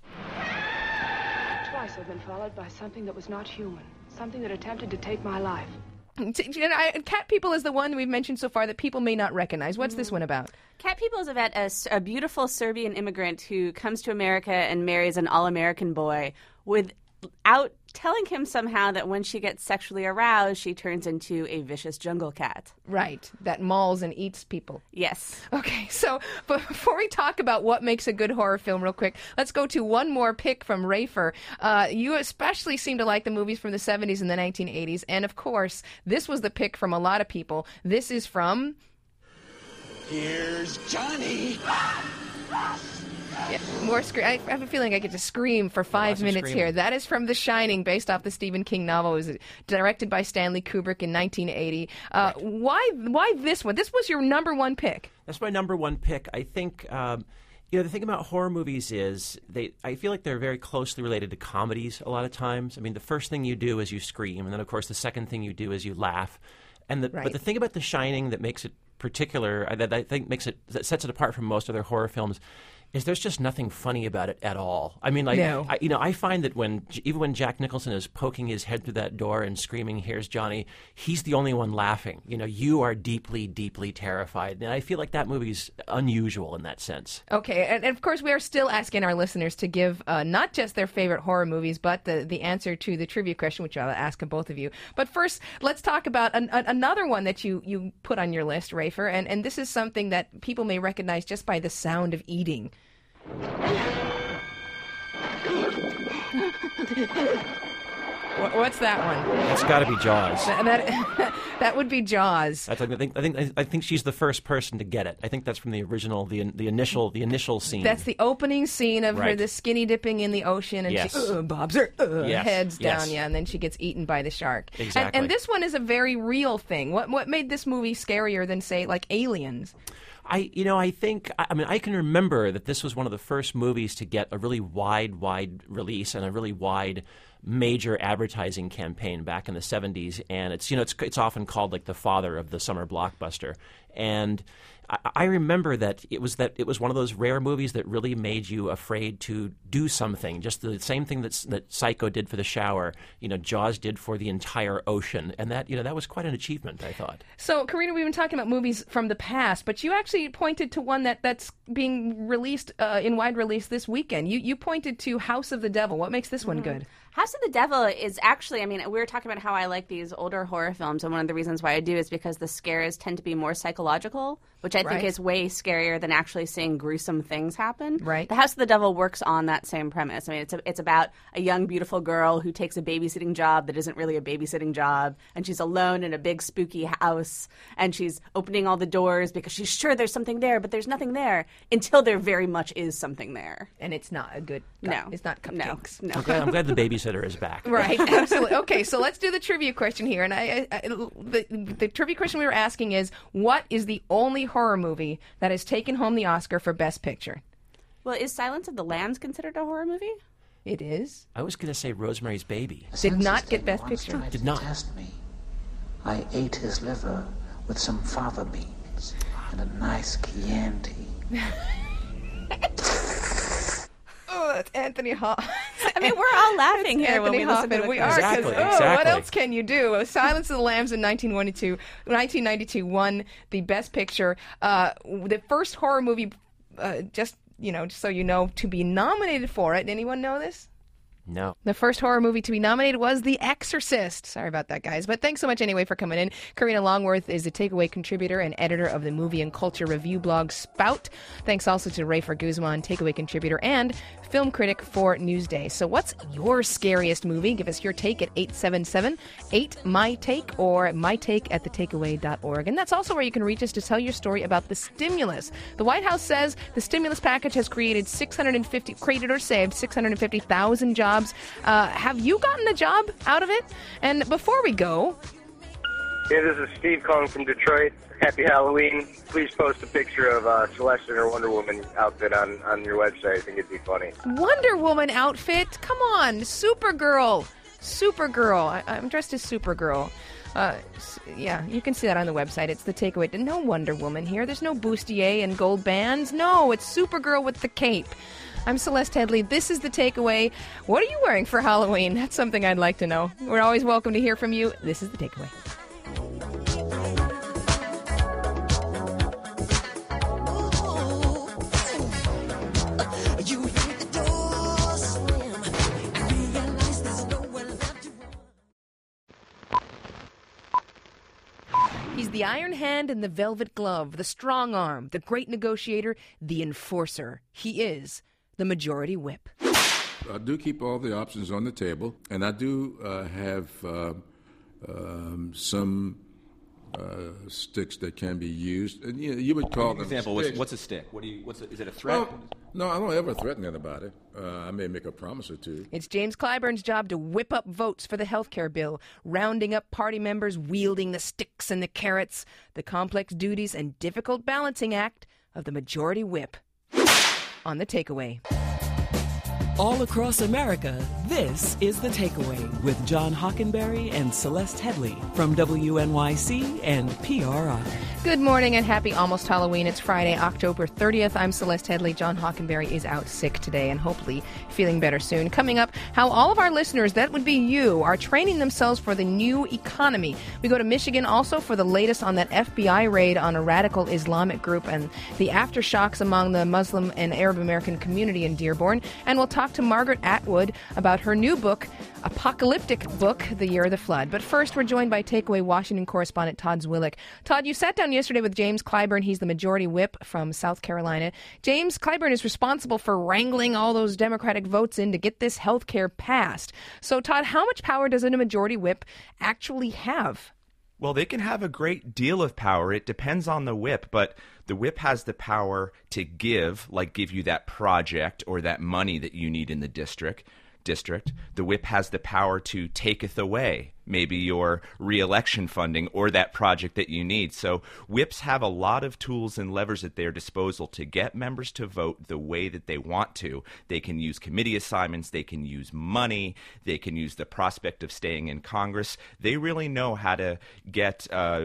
Twice I've been followed by something that was not human, something that attempted to take my life. Cat People is the one we've mentioned so far that people may not recognize. What's this one about? Cat People is about a beautiful Serbian immigrant who comes to America and marries an all-American boy without telling him somehow that when she gets sexually aroused, she turns into a vicious jungle cat. Right, that mauls and eats people. Yes. Okay, so before we talk about what makes a good horror film real quick, let's go to one more pick from Rafer. You especially seem to like the movies from the 70s and the 1980s, and of course, this was the pick from a lot of people. This is from... Here's Johnny! Yeah, more I have a feeling I get to scream for 5 minutes here. That is from The Shining, based off the Stephen King novel. It was directed by Stanley Kubrick in 1980. Why this one? This was your number one pick. That's my number one pick. I think the thing about horror movies is I feel like they're very closely related to comedies a lot of times. I mean, the first thing you do is you scream, and then, of course, the second thing you do is you laugh. But the thing about The Shining that makes it particular, that I think that sets it apart from most other horror films, is there's just nothing funny about it at all. I mean, I find that even when Jack Nicholson is poking his head through that door and screaming, "Here's Johnny," he's the only one laughing. You are deeply, deeply terrified. And I feel like that movie's unusual in that sense. Okay, and of course we are still asking our listeners to give not just their favorite horror movies, but the answer to the trivia question, which I'll ask of both of you. But first, let's talk about another one that you put on your list, Rafer, and this is something that people may recognize just by the sound of eating. What's that one? It's got to be Jaws. That would be Jaws. I think she's the first person to get it. I think that's from the original, the initial scene. That's the opening scene of her, the skinny dipping in the ocean, and she bobs her heads down, and then she gets eaten by the shark. Exactly. And this one is a very real thing. What made this movie scarier than, say, like Aliens? I can remember that this was one of the first movies to get a really wide release and a really wide major advertising campaign back in the 70s, and it's often called like the father of the summer blockbuster. And I remember that it was one of those rare movies that really made you afraid to do something. Just the same thing that Psycho did for the shower, Jaws did for the entire ocean, and that was quite an achievement, I thought. So, Karina, we've been talking about movies from the past, but you actually pointed to one that's being released in wide release this weekend. You pointed to House of the Devil. What makes this one good? House of the Devil is actually, we were talking about how I like these older horror films, and one of the reasons why I do is because the scares tend to be more psychological, which I think is way scarier than actually seeing gruesome things happen. Right. The House of the Devil works on that same premise. It's about a young, beautiful girl who takes a babysitting job that isn't really a babysitting job, and she's alone in a big, spooky house, and she's opening all the doors because she's sure there's something there, but there's nothing there until there very much is something there. And it's not a good... No. It's not cupcakes. No. I'm glad the babysitter is back. Right, absolutely. Okay, so let's do the trivia question here. And the trivia question we were asking is, what is the only horror movie that has taken home the Oscar for Best Picture? Well, is Silence of the Lambs considered a horror movie? It is. I was going to say Rosemary's Baby. Did not get Best Picture. Did not. Test me. I ate his liver with some fava beans and a nice Chianti. Oh, that's Anthony Hopkins. We're all laughing here when we listen to the We are, exactly. What else can you do? Silence of the Lambs in 1992 won the Best Picture. The first horror movie, just so you know, to be nominated for it. Anyone know this? No. The first horror movie to be nominated was The Exorcist. Sorry about that, guys. But thanks so much anyway for coming in. Karina Longworth is the Takeaway contributor and editor of the movie and culture review blog Spout. Thanks also to Rafer Guzman, Takeaway contributor and film critic for Newsday. So what's your scariest movie? Give us your take at 877-8MY-TAKE or mytake@thetakeaway.org. And that's also where you can reach us to tell your story about the stimulus. The White House says the stimulus package has created or saved 650,000 jobs. Have you gotten a job out of it? And before we go... Hey, this is Steve calling from Detroit. Happy Halloween. Please post a picture of Celeste in her Wonder Woman outfit on your website. I think it'd be funny. Wonder Woman outfit? Come on, Supergirl. Supergirl. I'm dressed as Supergirl. Yeah, you can see that on the website. It's The Takeaway. No Wonder Woman here. There's no bustier and gold bands. No, it's Supergirl with the cape. I'm Celeste Headley. This is The Takeaway. What are you wearing for Halloween? That's something I'd like to know. We're always welcome to hear from you. This is The Takeaway. He's the iron hand and the velvet glove, the strong arm, the great negotiator, the enforcer. He is the Majority Whip. I do keep all the options on the table, and I do have some sticks that can be used. And, you would call them example, sticks. What's a stick? Is it a threat? Well, no, I don't ever threaten anybody. I may make a promise or two. It's James Clyburn's job to whip up votes for the health care bill, rounding up party members, wielding the sticks and the carrots, the complex duties and difficult balancing act of the Majority Whip. On The Takeaway. All across America, this is The Takeaway with John Hockenberry and Celeste Headley from WNYC and PRI. Good morning and happy almost Halloween. It's Friday, October 30th. I'm Celeste Headley. John Hockenberry is out sick today and hopefully feeling better soon. Coming up, how all of our listeners, that would be you, are training themselves for the new economy. We go to Michigan also for the latest on that FBI raid on a radical Islamic group and the aftershocks among the Muslim and Arab American community in Dearborn. And we'll talk to Margaret Atwood about her new book, apocalyptic book, The Year of the Flood. But first, we're joined by Takeaway Washington correspondent Todd Zwillich. Todd, you sat down yesterday with James Clyburn. He's the Majority Whip from South Carolina. James Clyburn is responsible for wrangling all those Democratic votes in to get this health care passed. So, Todd, how much power does a Majority Whip actually have? Well, they can have a great deal of power. It depends on the whip, but the whip has the power to give you that project or that money that you need in the district. The whip has the power to taketh away maybe your re-election funding or that project that you need. So whips have a lot of tools and levers at their disposal to get members to vote the way that they want to. They can use committee assignments, they can use money, they can use the prospect of staying in Congress. They really know how to get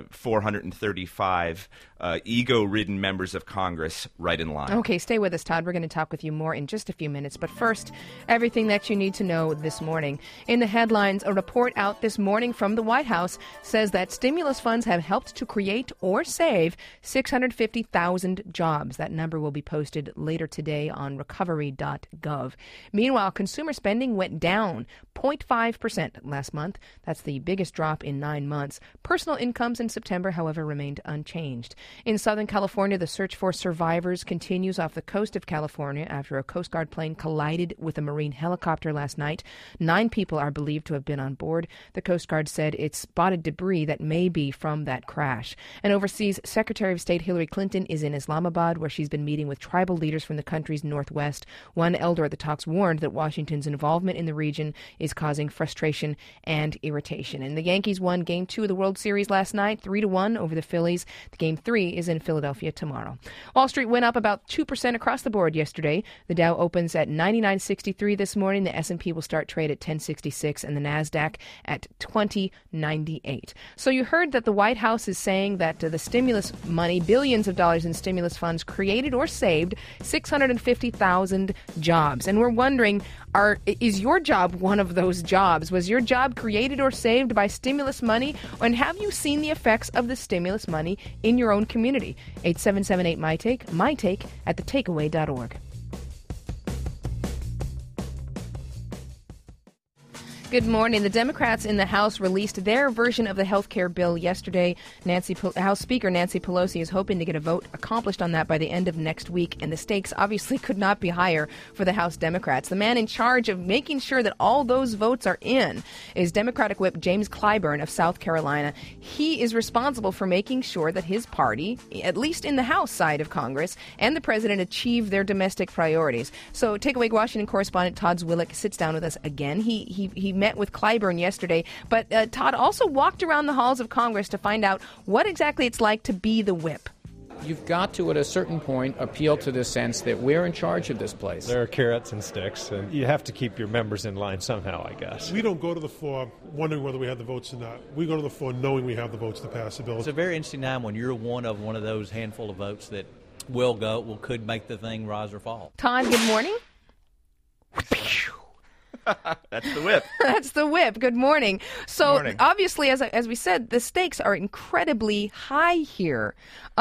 435 ego-ridden members of Congress right in line. Okay, stay with us, Todd. We're going to talk with you more in just a few minutes. But first, everything that you need to know this morning. In the headlines, a report out this morning from the White House says that stimulus funds have helped to create or save 650,000 jobs. That number will be posted later today on recovery.gov. Meanwhile, consumer spending went down 0.5% last month. That's the biggest drop in 9 months. Personal incomes in September, however, remained unchanged. In Southern California, the search for survivors continues off the coast of California after a Coast Guard plane collided with a Marine helicopter last night. 9 people are believed to have been on board. The Coast Guard said it spotted debris that may be from that crash. And overseas, Secretary of State Hillary Clinton is in Islamabad, where she's been meeting with tribal leaders from the country's northwest. One elder at the talks warned that Washington's involvement in the region is causing frustration and irritation. And the Yankees won Game 2 of the World Series last night, 3-1 over the Phillies. The Game 3 is in Philadelphia tomorrow. Wall Street went up about 2% across the board yesterday. The Dow opens at 99.63 this morning. The S&P will start trade at 10.66 and the NASDAQ at 20.98. So you heard that the White House is saying that the stimulus money, billions of dollars in stimulus funds, created or saved 650,000 jobs. And we're wondering, is your job one of those jobs? Was your job created or saved by stimulus money? And have you seen the effects of the stimulus money in your own community? 877-8MyTake, MyTake at thetakeaway.org. Good morning. The Democrats in the House released their version of the health care bill yesterday. House Speaker Nancy Pelosi is hoping to get a vote accomplished on that by the end of next week, and the stakes obviously could not be higher for the House Democrats. The man in charge of making sure that all those votes are in is Democratic Whip James Clyburn of South Carolina. He is responsible for making sure that his party, at least in the House side of Congress, and the president achieve their domestic priorities. So Takeaway Washington correspondent Todd Zwillich sits down with us again. He met with Clyburn yesterday, but Todd also walked around the halls of Congress to find out what exactly it's like to be the whip. you've got to, at a certain point, appeal to the sense that we're in charge of this place. There are carrots and sticks, and you have to keep your members in line somehow, I guess. We don't go to the floor wondering whether we have the votes or not. We go to the floor knowing we have the votes to pass the bill. It's a very interesting time when you're one of those handful of votes that could make the thing rise or fall. Todd, good morning. That's the whip. That's the whip. Good morning. So Morning. Obviously, as we said, the stakes are incredibly high here.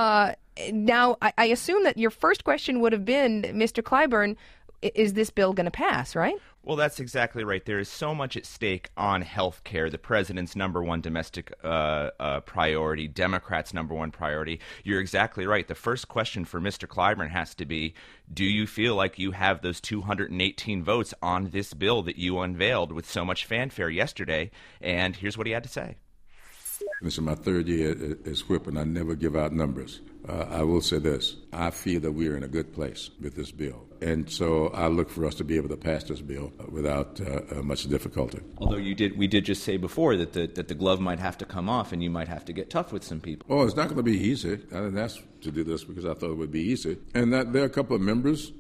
Now, I assume that your first question would have been, Mr. Clyburn, is this bill going to pass, right? Well, that's exactly right. There is so much at stake on health care, the president's number one domestic priority, Democrats' number one priority. You're exactly right. The first question for Mr. Clyburn has to be, do you feel like you have those 218 votes on this bill that you unveiled with so much fanfare yesterday? And here's what he had to say. This is my third year as whip, and I never give out numbers. I will say this. I feel that we are in a good place with this bill. And so I look for us to be able to pass this bill without much difficulty. Although we did just say before that the glove might have to come off and you might have to get tough with some people. Oh, it's not going to be easy. I didn't ask to do this because I thought it would be easy. And that there are a couple of members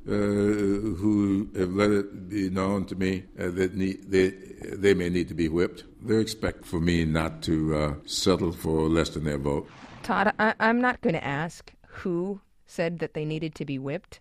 who have let it be known to me that they may need to be whipped. They expect for me not to settle for less than their vote. Todd, I'm not going to ask who said that they needed to be whipped.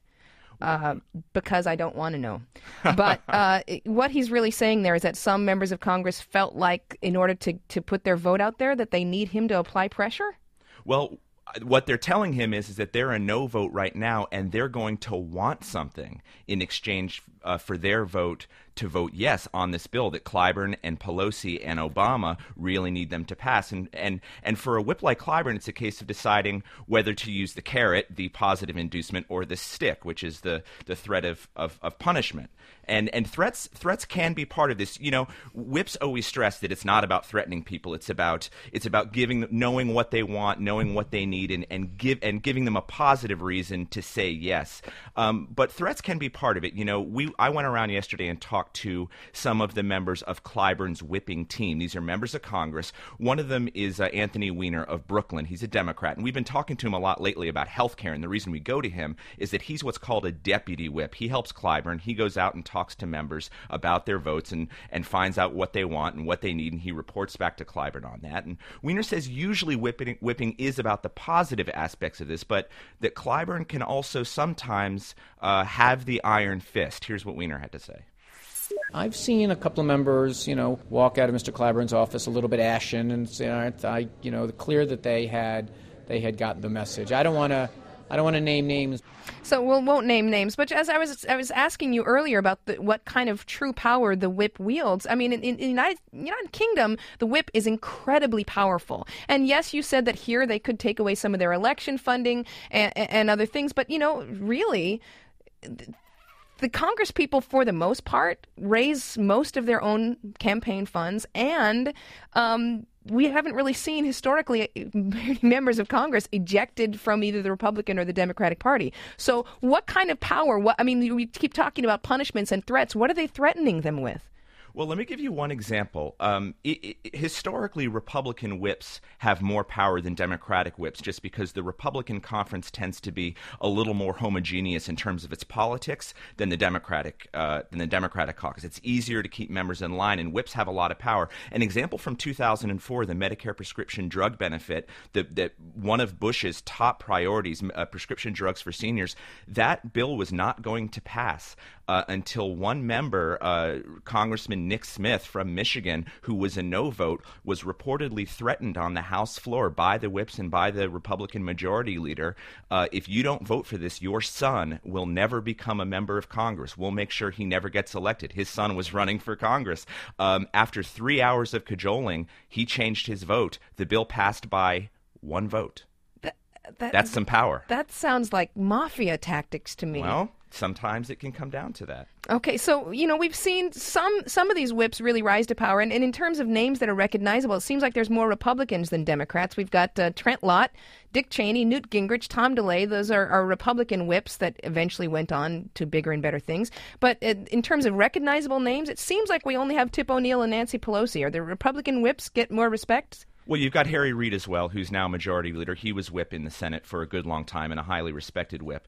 Because I don't want to know. But what he's really saying there is that some members of Congress felt like in order to put their vote out there that they need him to apply pressure? Well, what they're telling him is that they're a no vote right now, and they're going to want something in exchange for their vote to vote yes on this bill that Clyburn and Pelosi and Obama really need them to pass. And for a whip like Clyburn, it's a case of deciding whether to use the carrot, the positive inducement, or the stick, which is the threat of punishment. And threats can be part of this. You know, whips always stress that it's not about threatening people. It's about knowing what they want, knowing what they need, and giving them a positive reason to say yes. But threats can be part of it. You know, I went around yesterday and talked to some of the members of Clyburn's whipping team. These are members of Congress. One of them is Anthony Weiner of Brooklyn. He's a Democrat, and we've been talking to him a lot lately about health care, and the reason we go to him is that he's what's called a deputy whip. He helps Clyburn. He goes out and talks to members about their votes and finds out what they want and what they need, and he reports back to Clyburn on that. And Weiner says usually whipping is about the positive aspects of this, but that Clyburn can also sometimes have the iron fist. Here's what Weiner had to say. I've seen a couple of members, walk out of Mr. Clyburn's office a little bit ashen and say, clear that they had gotten the message. I don't want to name names. So we won't name names, but as I was asking you earlier about what kind of true power the whip wields. I mean, in the United Kingdom, the whip is incredibly powerful. And yes, you said that here they could take away some of their election funding and other things, but really, the Congress people, for the most part, raise most of their own campaign funds, and we haven't really seen historically members of Congress ejected from either the Republican or the Democratic Party. So what kind of power? We keep talking about punishments and threats. What are they threatening them with? Well, let me give you one example. Historically, Republican whips have more power than Democratic whips just because the Republican conference tends to be a little more homogeneous in terms of its politics than the Democratic caucus. It's easier to keep members in line, and whips have a lot of power. An example from 2004, the Medicare prescription drug benefit, that one of Bush's top priorities, prescription drugs for seniors, that bill was not going to pass until one member, Congressman Nick Smith from Michigan, who was a no vote, was reportedly threatened on the House floor by the whips and by the Republican majority leader. If you don't vote for this, your son will never become a member of Congress. We'll make sure he never gets elected. His son was running for Congress. After 3 hours of cajoling, he changed his vote. The bill passed by one vote. That's some power. That sounds like mafia tactics to me. Well, sometimes it can come down to that. Okay, so, we've seen some of these whips really rise to power. And in terms of names that are recognizable, it seems like there's more Republicans than Democrats. We've got Trent Lott, Dick Cheney, Newt Gingrich, Tom DeLay. Those are Republican whips that eventually went on to bigger and better things. But in terms of recognizable names, it seems like we only have Tip O'Neill and Nancy Pelosi. Are the Republican whips get more respect? Well, you've got Harry Reid as well, who's now majority leader. He was whip in the Senate for a good long time and a highly respected whip.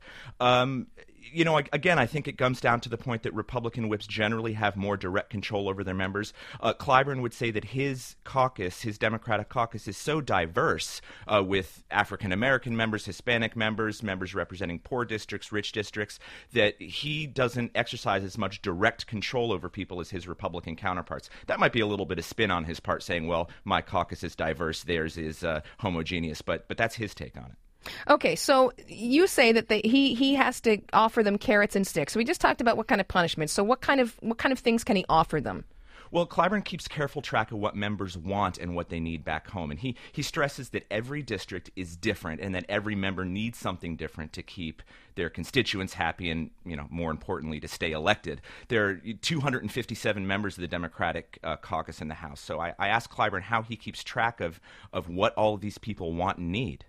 Again, I think it comes down to the point that Republican whips generally have more direct control over their members. Clyburn would say that his caucus, his Democratic caucus, is so diverse with African-American members, Hispanic members, members representing poor districts, rich districts, that he doesn't exercise as much direct control over people as his Republican counterparts. That might be a little bit of spin on his part, saying, well, my caucus is diverse, theirs is homogeneous, but that's his take on it. Okay, so you say that he has to offer them carrots and sticks. So we just talked about what kind of punishment. So what kind of things can he offer them? Well, Clyburn keeps careful track of what members want and what they need back home. And he stresses that every district is different and that every member needs something different to keep their constituents happy and, more importantly, to stay elected. There are 257 members of the Democratic caucus in the House. So I asked Clyburn how he keeps track of what all of these people want and need.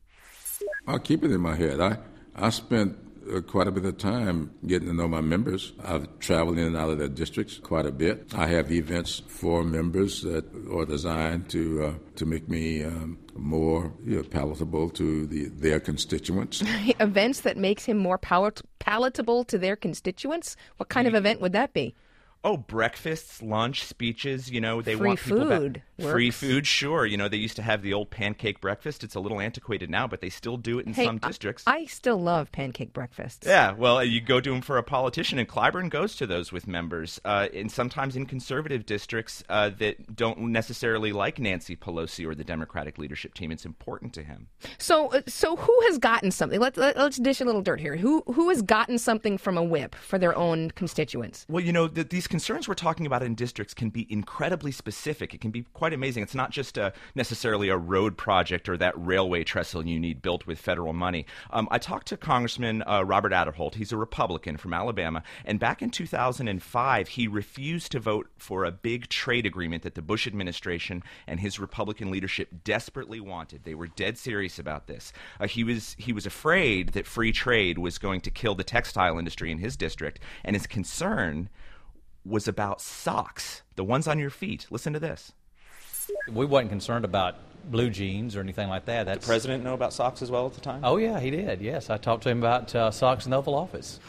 I'll keep it in my head. I spent quite a bit of time getting to know my members. I've traveled in and out of their districts quite a bit. I have events for members that are designed to make me more palatable to their constituents. Events that makes him more palatable to their constituents? What kind of event would that be? Oh, breakfasts, lunch, speeches, they free want people food. Free food, sure. They used to have the old pancake breakfast. It's a little antiquated now, but they still do it in some districts. I still love pancake breakfasts. Yeah, well, you go to them for a politician, and Clyburn goes to those with members, and sometimes in conservative districts that don't necessarily like Nancy Pelosi or the Democratic leadership team. It's important to him. So who has gotten something? Let's dish a little dirt here. Who has gotten something from a whip for their own constituents? Well, these concerns we're talking about in districts can be incredibly specific. It can be quite amazing. It's not just necessarily a road project or that railway trestle you need built with federal money. I talked to Congressman Robert Aderholt. He's a Republican from Alabama, and back in 2005, he refused to vote for a big trade agreement that the Bush administration and his Republican leadership desperately wanted. They were dead serious about this. He was afraid that free trade was going to kill the textile industry in his district, and his concern was about socks, the ones on your feet. Listen to this. We wasn't concerned about blue jeans or anything like that. Did the president know about socks as well at the time? Oh, yeah, he did, yes. I talked to him about socks in the Oval Office.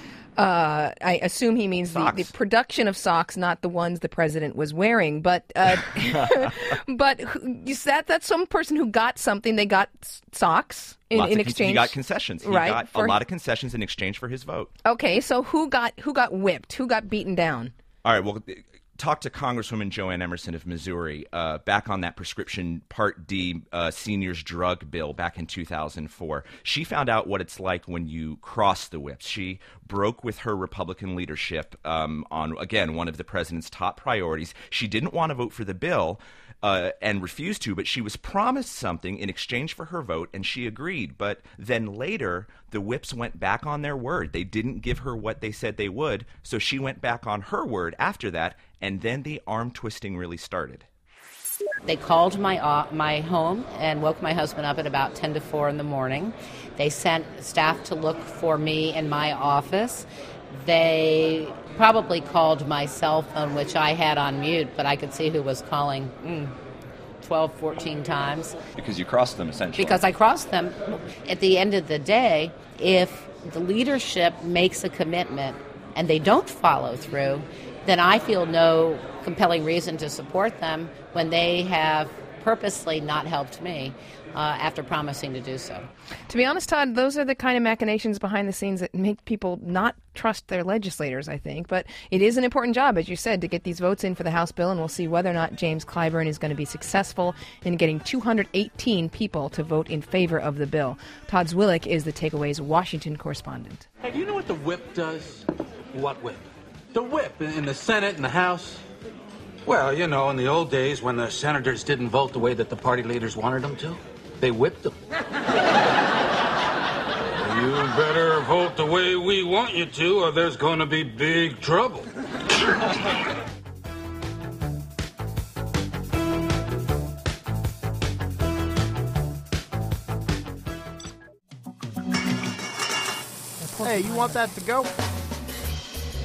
I assume he means the production of socks, not the ones the president was wearing. But but that's some person who got something. They got socks in exchange. He got concessions. He got a lot of concessions in exchange for his vote. Okay, so who got whipped? Who got beaten down? All right, well, talk to Congresswoman Joanne Emerson of Missouri back on that prescription Part D seniors drug bill back in 2004. She found out what it's like when you cross the whips. She broke with her Republican leadership on, again, one of the president's top priorities. She didn't want to vote for the bill and refused to, but she was promised something in exchange for her vote, and she agreed. But then later, the whips went back on their word. They didn't give her what they said they would, so she went back on her word after that, and then the arm twisting really started. They called my home and woke my husband up at about 10 to 4 in the morning. They sent staff to look for me in my office. They probably called my cell phone, which I had on mute, but I could see who was calling 12, 14 times. Because you crossed them, essentially. Because I crossed them. At the end of the day, if the leadership makes a commitment and they don't follow through, then I feel no compelling reason to support them when they have purposely not helped me after promising to do so. To be honest, Todd, those are the kind of machinations behind the scenes that make people not trust their legislators, I think. But it is an important job, as you said, to get these votes in for the House bill, and we'll see whether or not James Clyburn is going to be successful in getting 218 people to vote in favor of the bill. Todd Zwillich is the Takeaway's Washington correspondent. Hey, do you know what the whip does? What whip? The whip in the Senate and the House. Well, in the old days when the senators didn't vote the way that the party leaders wanted them to, they whipped them. You better vote the way we want you to, or there's going to be big trouble. Hey, you want that to go?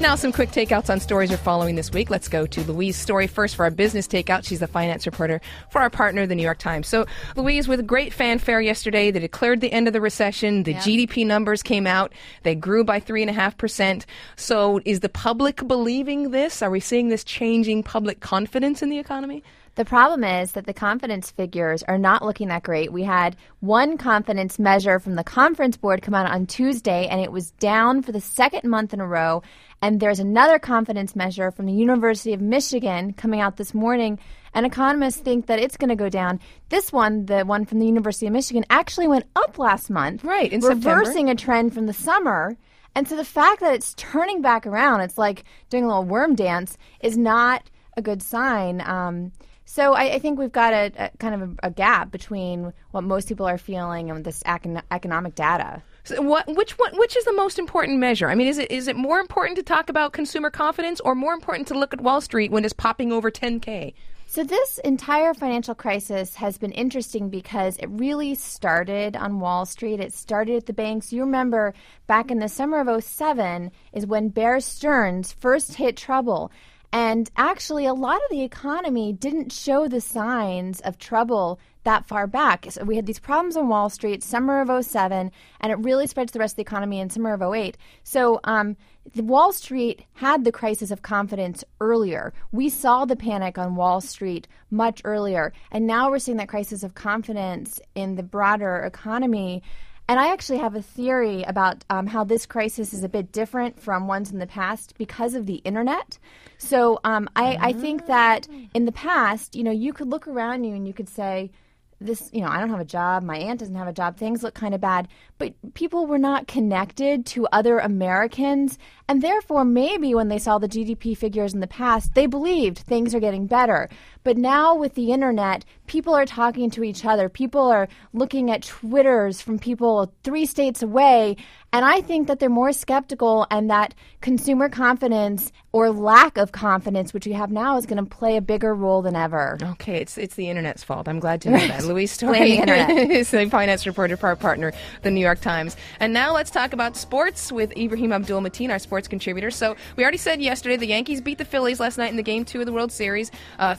Now, some quick takeouts on stories we're following this week. Let's go to Louise's story first for our business takeout. She's the finance reporter for our partner, the New York Times. So, Louise, with great fanfare yesterday, they declared the end of the recession. The GDP numbers came out. They grew by 3.5%. So, is the public believing this? Are we seeing this changing public confidence in the economy? The problem is that the confidence figures are not looking that great. We had one confidence measure from the Conference Board come out on Tuesday, and it was down for the second month in a row. And there's another confidence measure from the University of Michigan coming out this morning, and economists think that it's going to go down. This one, the one from the University of Michigan, actually went up last month. Right, in reversing September. a trend from the summer. And so the fact that it's turning back around, it's like doing a little worm dance, is not a good sign. So I think we've got a kind of a gap between what most people are feeling and this economic data. So which is the most important measure? I mean, is it more important to talk about consumer confidence or more important to look at Wall Street when it's popping over 10K? So this entire financial crisis has been interesting because it really started on Wall Street. It started at the banks. You remember back in the summer of 2007 is when Bear Stearns first hit trouble. And actually, a lot of the economy didn't show the signs of trouble that far back. So we had these problems on Wall Street, summer of 2007, and it really spread to the rest of the economy in summer of 2008. So the Wall Street had the crisis of confidence earlier. We saw the panic on Wall Street much earlier. And now we're seeing that crisis of confidence in the broader economy. And I actually have a theory about how this crisis is a bit different from ones in the past because of the internet. So I think that in the past, you could look around you and you could say, this, I don't have a job, my aunt doesn't have a job, things look kind of bad. But people were not connected to other Americans. And therefore, maybe when they saw the GDP figures in the past, they believed things are getting better. But now with the internet, people are talking to each other. People are looking at Twitters from people 3 states away. And I think that they're more skeptical and that consumer confidence or lack of confidence, which we have now, is going to play a bigger role than ever. Okay, it's the internet's fault. I'm glad to know that. Louise Story is the finance reporter for our partner, the New York Times. And now let's talk about sports with Ibrahim Abdul-Mateen, our sports contributor. So we already said yesterday the Yankees beat the Phillies last night in the Game 2 of the World Series,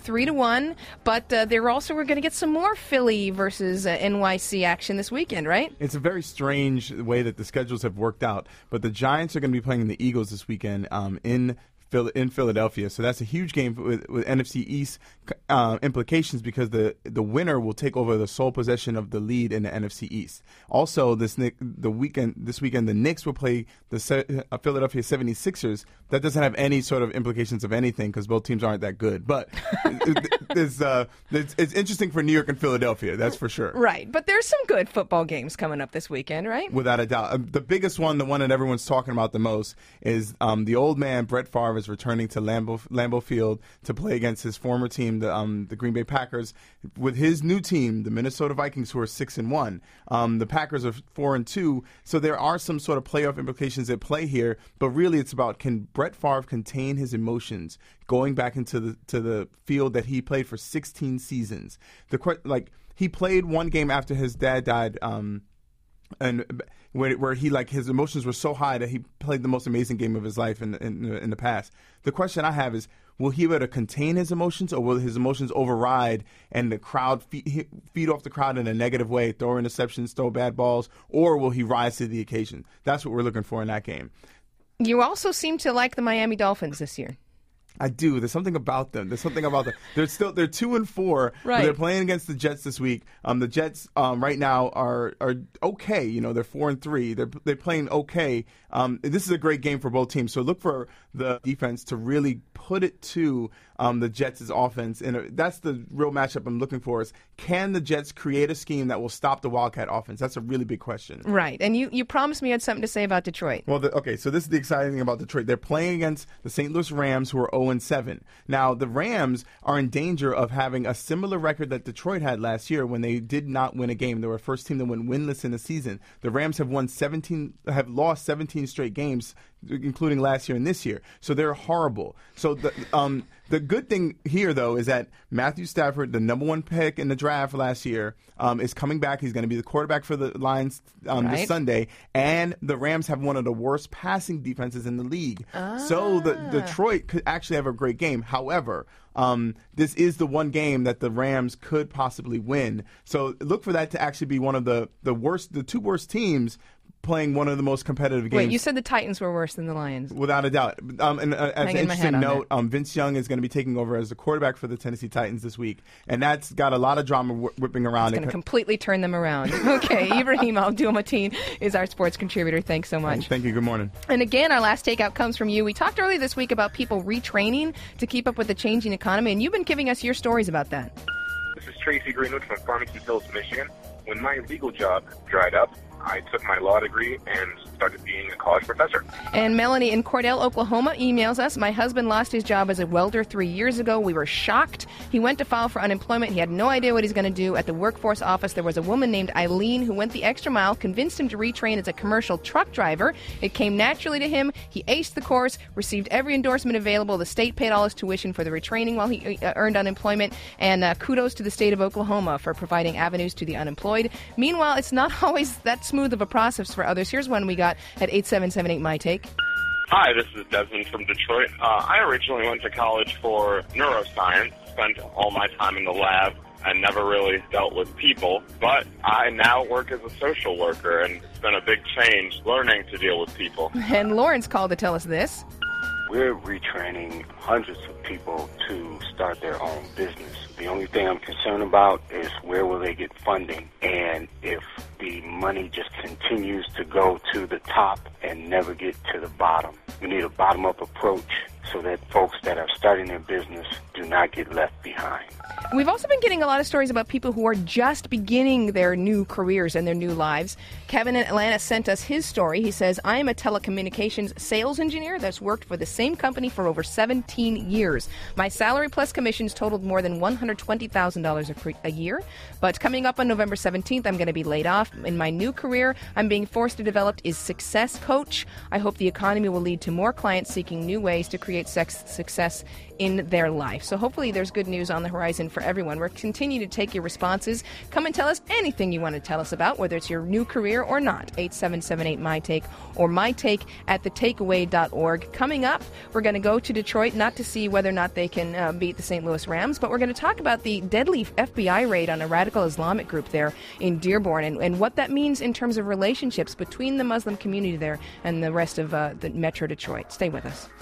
3-1. But we're going to get some more Philly versus NYC action this weekend, right? It's a very strange way that the schedules have worked out. But the Giants are going to be playing the Eagles this weekend in Philadelphia. So that's a huge game with NFC East implications because the winner will take over the sole possession of the lead in the NFC East. Also, this weekend, the Knicks will play the Philadelphia 76ers. That doesn't have any sort of implications of anything because both teams aren't that good. But it's interesting for New York and Philadelphia, that's for sure. Right. But there's some good football games coming up this weekend, right? Without a doubt. The biggest one, the one that everyone's talking about the most, is the old man, Brett Favre, is returning to Lambeau Field to play against his former team, the Green Bay Packers, with his new team, the Minnesota Vikings, who are 6-1. The Packers are 4-2. So there are some sort of playoff implications at play here. But really, it's about, can Brett Favre contain his emotions going back into the field that he played for 16 seasons? He played one game after his dad died, and where he his emotions were so high that he played the most amazing game of his life in the past. The question I have is, will he be able to contain his emotions, or will his emotions override and the crowd feed off the crowd in a negative way, throw interceptions, throw bad balls, or will he rise to the occasion? That's what we're looking for in that game. You also seem to like the Miami Dolphins this year. I do. There's something about them. They're 2-4. Right. They're playing against the Jets this week. The Jets right now are okay. They're 4-3. They're playing okay. This is a great game for both teams. So look for the defense to really put it to the Jets' offense, and that's the real matchup I'm looking for. Is, can the Jets create a scheme that will stop the Wildcat offense? That's a really big question. Right. And you promised me you had something to say about Detroit. Well, so this is the exciting thing about Detroit. They're playing against the St. Louis Rams, who are 0-7. Now, the Rams are in danger of having a similar record that Detroit had last year when they did not win a game. They were the first team that went winless in the season. The Rams have lost 17 straight games, including last year and this year. So they're horrible. So the good thing here, though, is that Matthew Stafford, the number one pick in the draft last year, is coming back. He's going to be the quarterback for the Lions this Sunday. And the Rams have one of the worst passing defenses in the league. So the Detroit could actually have a great game. However, this is the one game that the Rams could possibly win. So look for that to actually be one of the two worst teams playing one of the most competitive games. Wait, you said the Titans were worse than the Lions. Without a doubt. And as an interesting note, Vince Young is going to be taking over as the quarterback for the Tennessee Titans this week. And that's got a lot of drama whipping around. It's going to completely turn them around. Okay, Ibrahim Al-Duamateen is our sports contributor. Thanks so much. Thank you. Good morning. And again, our last takeout comes from you. We talked earlier this week about people retraining to keep up with the changing economy, and you've been giving us your stories about that. This is Tracy Greenwood from Farmington Hills, Michigan. When my legal job dried up, I took my law degree and started being a college professor. And Melanie in Cordell, Oklahoma emails us, my husband lost his job as a welder 3 years ago. We were shocked. He went to file for unemployment. He had no idea what he's going to do. At the workforce office, there was a woman named Eileen who went the extra mile, convinced him to retrain as a commercial truck driver. It came naturally to him. He aced the course, received every endorsement available. The state paid all his tuition for the retraining while he earned unemployment. And kudos to the state of Oklahoma for providing avenues to the unemployed. Meanwhile, it's not always that smooth of a process for others. Here's one we got at 8778 My Take. Hi, this is Desmond from Detroit. I originally went to college for neuroscience, spent all my time in the lab, and never really dealt with people. But I now work as a social worker, and it's been a big change learning to deal with people. And Lawrence called to tell us this. We're retraining hundreds of people to start their own business. The only thing I'm concerned about is where will they get funding, and if the money just continues to go to the top and never get to the bottom. We need a bottom-up approach so that folks that are starting their business do not get left behind. We've also been getting a lot of stories about people who are just beginning their new careers and their new lives. Kevin in Atlanta sent us his story. He says, I am a telecommunications sales engineer that's worked for the same company for over 17 years. My salary plus commissions totaled more than $120,000 a year. But coming up on November 17th, I'm going to be laid off. In my new career, I'm being forced to develop is Success Coach. I hope the economy will lead to more clients seeking new ways to create success in their life. So hopefully there's good news on the horizon for everyone. We're continuing to take your responses. Come and tell us anything you want to tell us about, whether it's your new career or not. 8778 My Take or mytake@thetakeaway.org. Coming up, we're going to go to Detroit, not to see whether or not they can beat the St. Louis Rams, but we're going to talk about the deadly FBI raid on a radical Islamic group there in Dearborn and what that means in terms of relationships between the Muslim community there and the rest of the Metro Detroit. Stay with us.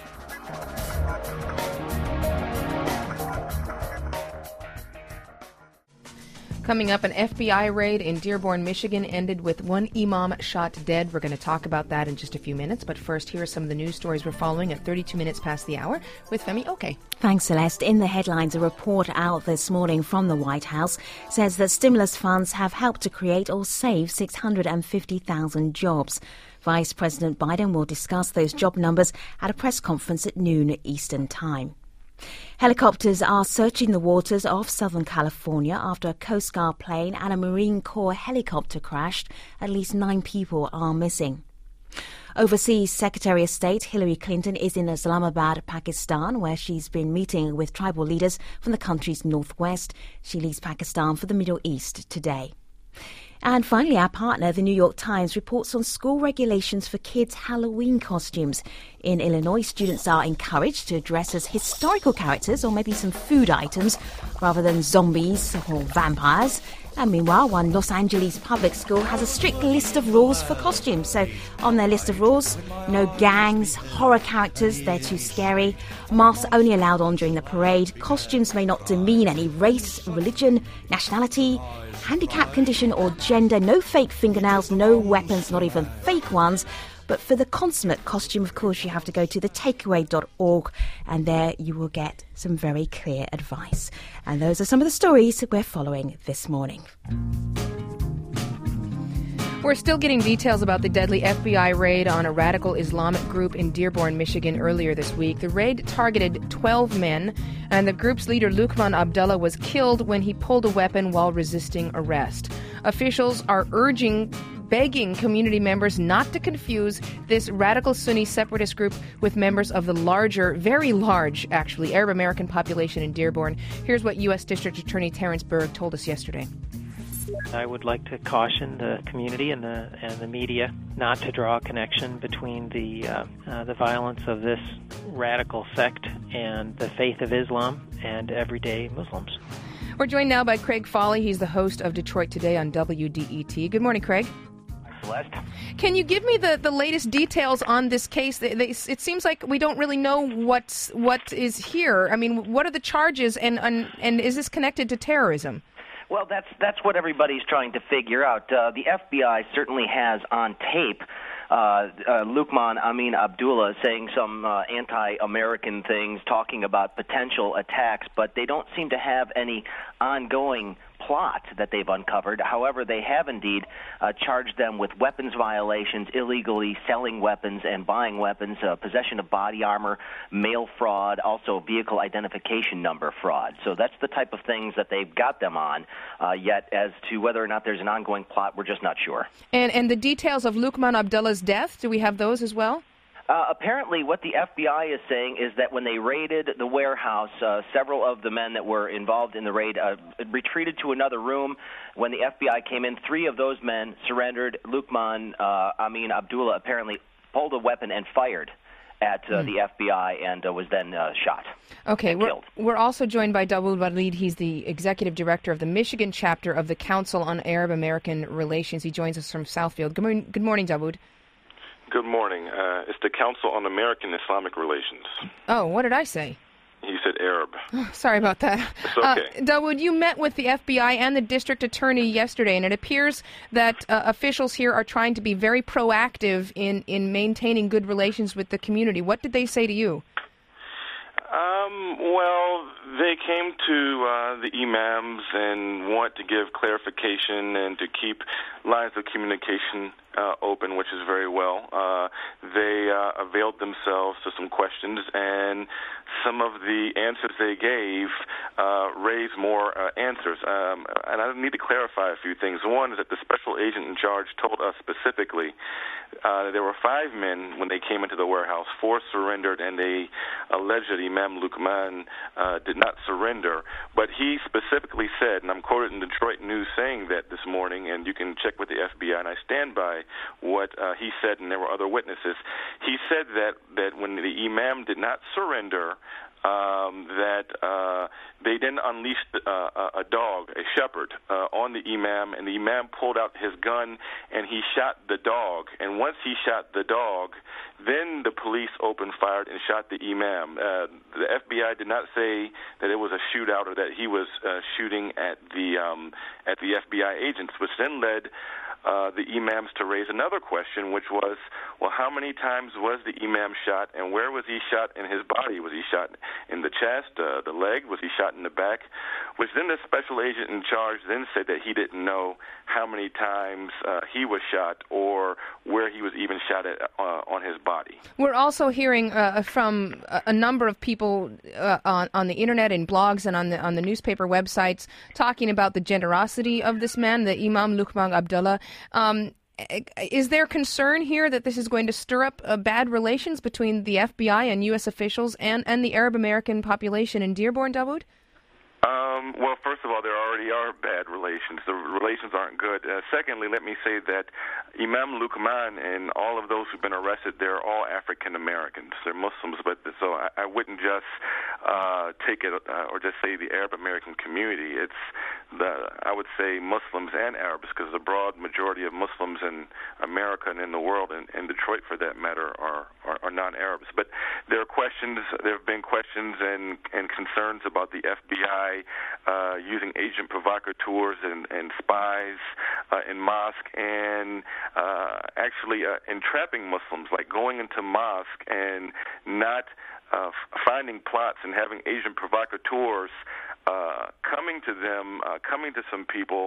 Coming up, an FBI raid in Dearborn, Michigan ended with one imam shot dead. We're going to talk about that in just a few minutes. But first, here are some of the news stories we're following at 32 minutes past the hour with Femi Oke. Thanks, Celeste. In the headlines, a report out this morning from the White House says that stimulus funds have helped to create or save 650,000 jobs. Vice President Biden will discuss those job numbers at a press conference at noon Eastern Time. Helicopters are searching the waters off Southern California after a Coast Guard plane and a Marine Corps helicopter crashed. At least 9 people are missing. Overseas Secretary of State Hillary Clinton is in Islamabad, Pakistan, where she's been meeting with tribal leaders from the country's northwest. She leaves Pakistan for the Middle East today. And finally, our partner, the New York Times, reports on school regulations for kids' Halloween costumes. In Illinois, students are encouraged to dress as historical characters or maybe some food items rather than zombies or vampires. And meanwhile, one Los Angeles public school has a strict list of rules for costumes. So on their list of rules, no gangs, horror characters, they're too scary, masks only allowed on during the parade, costumes may not demean any race, religion, nationality, handicap condition or gender, no fake fingernails, no weapons, not even fake ones. But for the consummate costume, of course, you have to go to thetakeaway.org, and there you will get some very clear advice. And those are some of the stories we're following this morning. We're still getting details about the deadly FBI raid on a radical Islamic group in Dearborn, Michigan earlier this week. The raid targeted 12 men, and the group's leader, Lukman Abdullah, was killed when he pulled a weapon while resisting arrest. Officials are urging begging community members not to confuse this radical Sunni separatist group with members of the larger, very large, actually, Arab American population in Dearborn. Here's what U.S. District Attorney Terrence Berg told us yesterday. I would like to caution the community and the media not to draw a connection between the violence of this radical sect and the faith of Islam and everyday Muslims. We're joined now by Craig Foley. He's the host of Detroit Today on WDET. Good morning, Craig. Celeste. Can you give me the latest details on this case? It seems like we don't really know what is here. I mean, what are the charges, and is this connected to terrorism? Well, that's what everybody's trying to figure out. The FBI certainly has on tape Luqman Amin Abdullah saying some anti-American things, talking about potential attacks, but they don't seem to have any ongoing plot that they've uncovered. However, they have indeed charged them with weapons violations, illegally selling weapons and buying weapons, possession of body armor, mail fraud, also vehicle identification number fraud. So that's the type of things that they've got them on. Yet as to whether or not there's an ongoing plot, we're just not sure. And the details of Luqman Abdullah's death, do we have those as well? Apparently, what the FBI is saying is that when they raided the warehouse, several of the men that were involved in the raid retreated to another room. When the FBI came in, 3 of those men surrendered. Luqman Amin Abdullah apparently pulled a weapon and fired at the FBI and was then shot. Okay, killed. We're also joined by Dawood Walid. He's the executive director of the Michigan chapter of the Council on Arab American Relations. He joins us from Southfield. Good morning, Dawood. Good morning. It's the Council on American Islamic Relations. Oh, what did I say? You said Arab. Oh, sorry about that. It's okay. Dawood, you met with the FBI and the district attorney yesterday, and it appears that officials here are trying to be very proactive in maintaining good relations with the community. What did they say to you? Well, they came to the imams and want to give clarification and to keep lines of communication open, which is very well. They availed themselves to some questions, and some of the answers they gave raised more answers. And I need to clarify a few things. One is that the special agent in charge told us specifically there were 5 men when they came into the warehouse. 4 surrendered, and they alleged that Imam Luqman did not surrender. But he specifically said, and I'm quoted in Detroit News saying that this morning, and you can check with the FBI, and I stand by what he said, and there were other witnesses. He said that when the imam did not surrender, that they then unleashed a dog, a shepherd, on the imam, and the imam pulled out his gun and he shot the dog. And once he shot the dog, then the police opened fire and shot the imam. The FBI did not say that it was a shootout or that he was shooting at the FBI agents, which then led the imams to raise another question, which was, well, how many times was the imam shot, and where was he shot in his body? Was he shot in the chest, the leg? Was he shot in the back? Which then the special agent in charge then said that he didn't know how many times he was shot or where he was even shot at on his body. We're also hearing from a number of people on the internet and blogs and on the newspaper websites talking about the generosity of this man, the Imam Luqman Abdullah. Is there concern here that this is going to stir up bad relations between the FBI and U.S. officials and the Arab American population in Dearborn, Dawood? Well, first of all, there already are bad relations. The relations aren't good. Secondly, let me say that Imam Luqman and all of those who've been arrested, they're all African Americans. They're Muslims, but so I wouldn't just take it or just say the Arab American community. It's I would say Muslims and Arabs, because the broad majority of Muslims in America and in the world, and Detroit for that matter, are non-Arabs. But there are questions. There have been questions and concerns about the FBI using agent provocateurs and spies in mosque and actually entrapping Muslims, like going into mosque and not finding plots and having agent provocateurs coming to them, coming to some people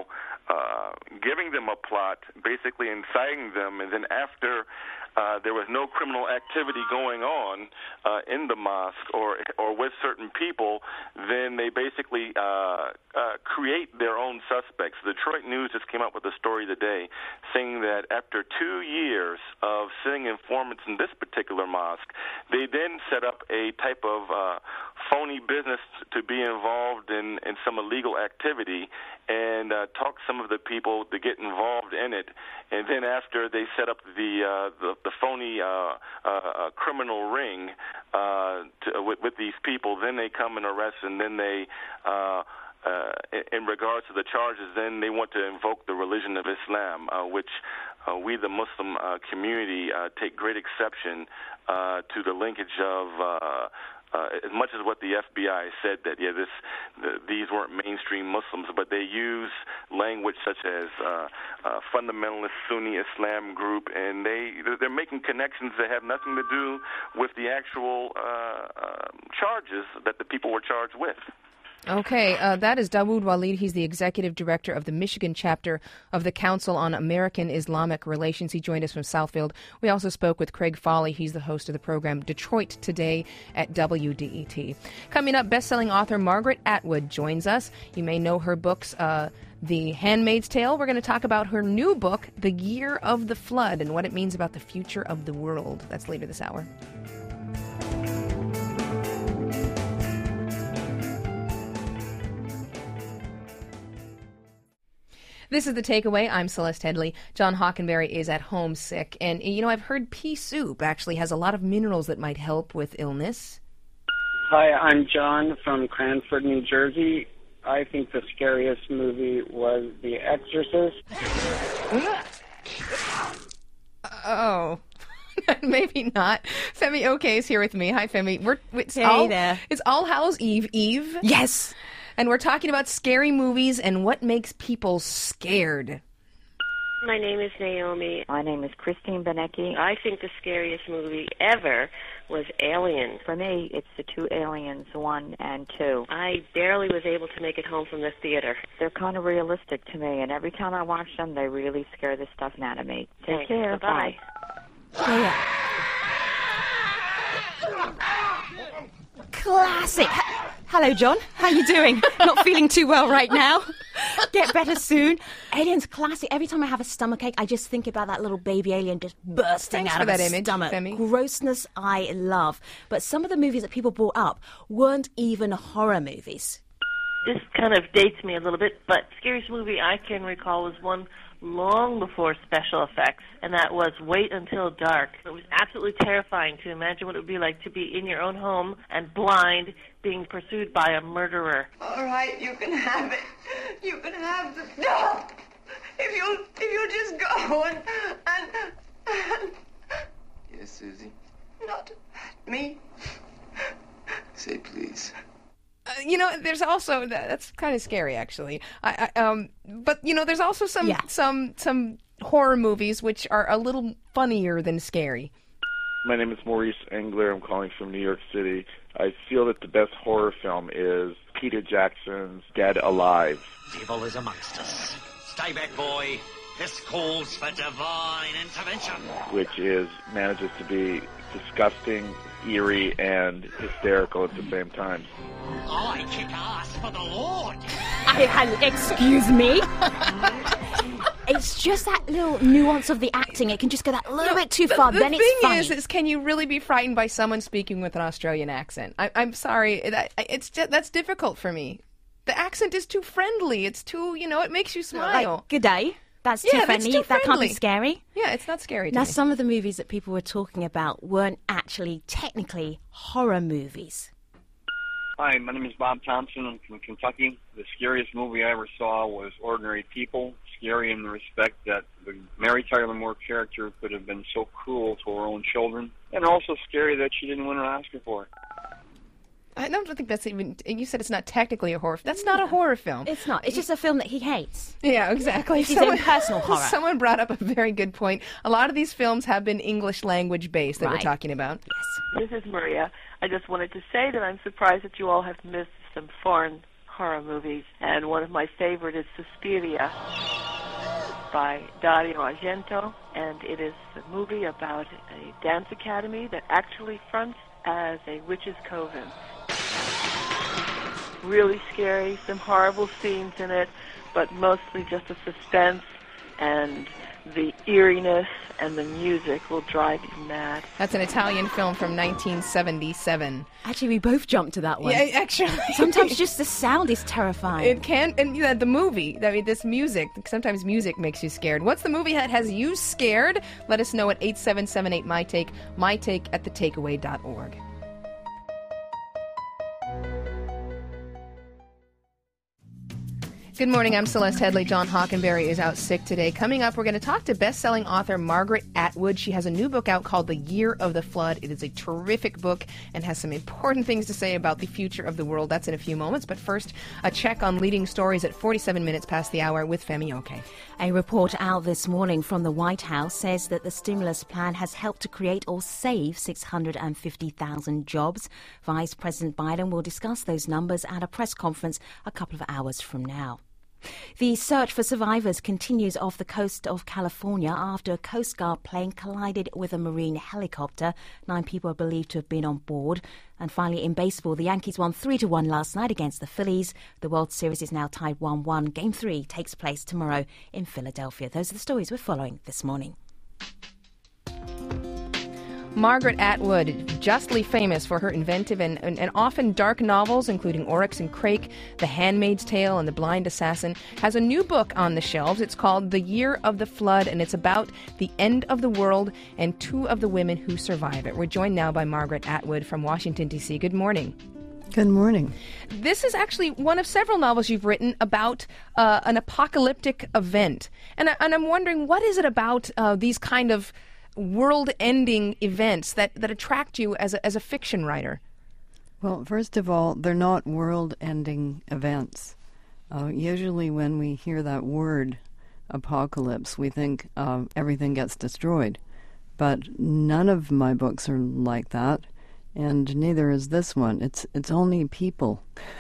giving them a plot, basically inciting them, and then after there was no criminal activity going on in the mosque or with certain people, then they basically create their own suspects. The Detroit News just came up with a story today saying that after 2 years of sending informants in this particular mosque, they then set up a type of phony business to be involved in some illegal activity and talk some of the people to get involved in it. And then after they set up the phony criminal ring with these people, then they come and arrest, and then they, in regards to the charges, then they want to invoke the religion of Islam, which we, the Muslim community, take great exception to the linkage of as much as what the FBI said that these weren't mainstream Muslims, but they use language such as fundamentalist Sunni Islam group, and they're making connections that have nothing to do with the actual charges that the people were charged with. Okay, that is Dawood Walid. He's the executive director of the Michigan chapter of the Council on American Islamic Relations. He joined us from Southfield. We also spoke with Craig Foley. He's the host of the program Detroit Today at WDET. Coming up, best-selling author Margaret Atwood joins us. You may know her books, The Handmaid's Tale. We're going to talk about her new book, The Year of the Flood, and what it means about the future of the world. That's later this hour. This is The Takeaway. I'm Celeste Headley. John Hockenberry is at home sick. And, I've heard pea soup actually has a lot of minerals that might help with illness. Hi, I'm John from Cranford, New Jersey. I think the scariest movie was The Exorcist. Oh. Maybe not. Femi Oke is here with me. Hi, Femi. There. It's All Hallows Eve. Yes. And we're talking about scary movies and what makes people scared. My name is Naomi. My name is Christine Benecki. I think the scariest movie ever was Alien. For me, it's the two Aliens, 1 and 2. I barely was able to make it home from the theater. They're kind of realistic to me, and every time I watch them, they really scare the stuff out of me. Take care. Bye. Classic. Hello, John. How you doing? Not feeling too well right now. Get better soon. Alien's classic. Every time I have a stomachache, I just think about that little baby alien just bursting out of that his image, stomach. Femi. Grossness I love. But some of the movies that people brought up weren't even horror movies. This kind of dates me a little bit, but scariest movie I can recall was one long before special effects, and that was Wait Until Dark. It was absolutely terrifying to imagine what it would be like to be in your own home and blind, being pursued by a murderer. All right, you can have it. You can have the dog. If you'll just go and Yes, Susie? not me. Say please. There's also that's kind of scary, actually. But there's also some horror movies which are a little funnier than scary. My name is Maurice Engler. I'm calling from New York City. I feel that the best horror film is Peter Jackson's Dead Alive. Evil is amongst us. Stay back, boy. This calls for divine intervention. Which manages to be disgusting, eerie, and hysterical at the same time. I kick ass for the Lord. Excuse me? It's just that little nuance of the acting. It can just go that little bit too far, then it's funny. The thing is, can you really be frightened by someone speaking with an Australian accent? I'm sorry. That's difficult for me. The accent is too friendly. It's too, it makes you smile. Like, good day. That's too friendly. That can't be scary. Yeah, it's not scary to Now, me. some of the movies that people were talking about weren't actually technically horror movies. Hi, my name is Bob Thompson. I'm from Kentucky. The scariest movie I ever saw was Ordinary People. Scary in the respect that the Mary Tyler Moore character could have been so cruel to her own children. And also scary that she didn't win an Oscar for it. I don't think that's even... You said it's not technically a horror film. That's not a horror film. It's not. It's just a film that he hates. Yeah, exactly. It's his own personal horror. Someone brought up a very good point. A lot of these films have been English language based that we're talking about. Yes. This is Maria. I just wanted to say that I'm surprised that you all have missed some foreign horror movies, and one of my favorite is Suspiria by Dario Argento, and it is a movie about a dance academy that actually fronts as a witches' coven. Really scary, some horrible scenes in it, but mostly just the suspense and the eeriness and the music will drive you mad. That's an Italian film from 1977. Actually, we both jumped to that one. Yeah, actually. Sometimes just the sound is terrifying. It can, and the movie, I mean, this music, sometimes music makes you scared. What's the movie that has you scared? Let us know at 877-8MyTake, mytake@thetakeaway.org. Good morning, I'm Celeste Headley. John Hockenberry is out sick today. Coming up, we're going to talk to best-selling author Margaret Atwood. She has a new book out called The Year of the Flood. It is a terrific book and has some important things to say about the future of the world. That's in a few moments. But first, a check on leading stories at 47 minutes past the hour with Femi Oke. A report out this morning from the White House says that the stimulus plan has helped to create or save 650,000 jobs. Vice President Biden will discuss those numbers at a press conference a couple of hours from now. The search for survivors continues off the coast of California after a Coast Guard plane collided with a Marine helicopter. 9 people are believed to have been on board. And finally, in baseball, the Yankees won 3-1 last night against the Phillies. The World Series is now tied 1-1. Game 3 takes place tomorrow in Philadelphia. Those are the stories we're following this morning. Margaret Atwood, justly famous for her inventive and often dark novels, including Oryx and Crake, The Handmaid's Tale, and The Blind Assassin, has a new book on the shelves. It's called The Year of the Flood, and it's about the end of the world and 2 of the women who survive it. We're joined now by Margaret Atwood from Washington, D.C. Good morning. Good morning. This is actually one of several novels you've written about an apocalyptic event. And I'm wondering, what is it about these kind of world-ending events that attract you as a fiction writer? Well, first of all, they're not world-ending events. Usually when we hear that word, apocalypse, we think everything gets destroyed. But none of my books are like that, and neither is this one. It's only people.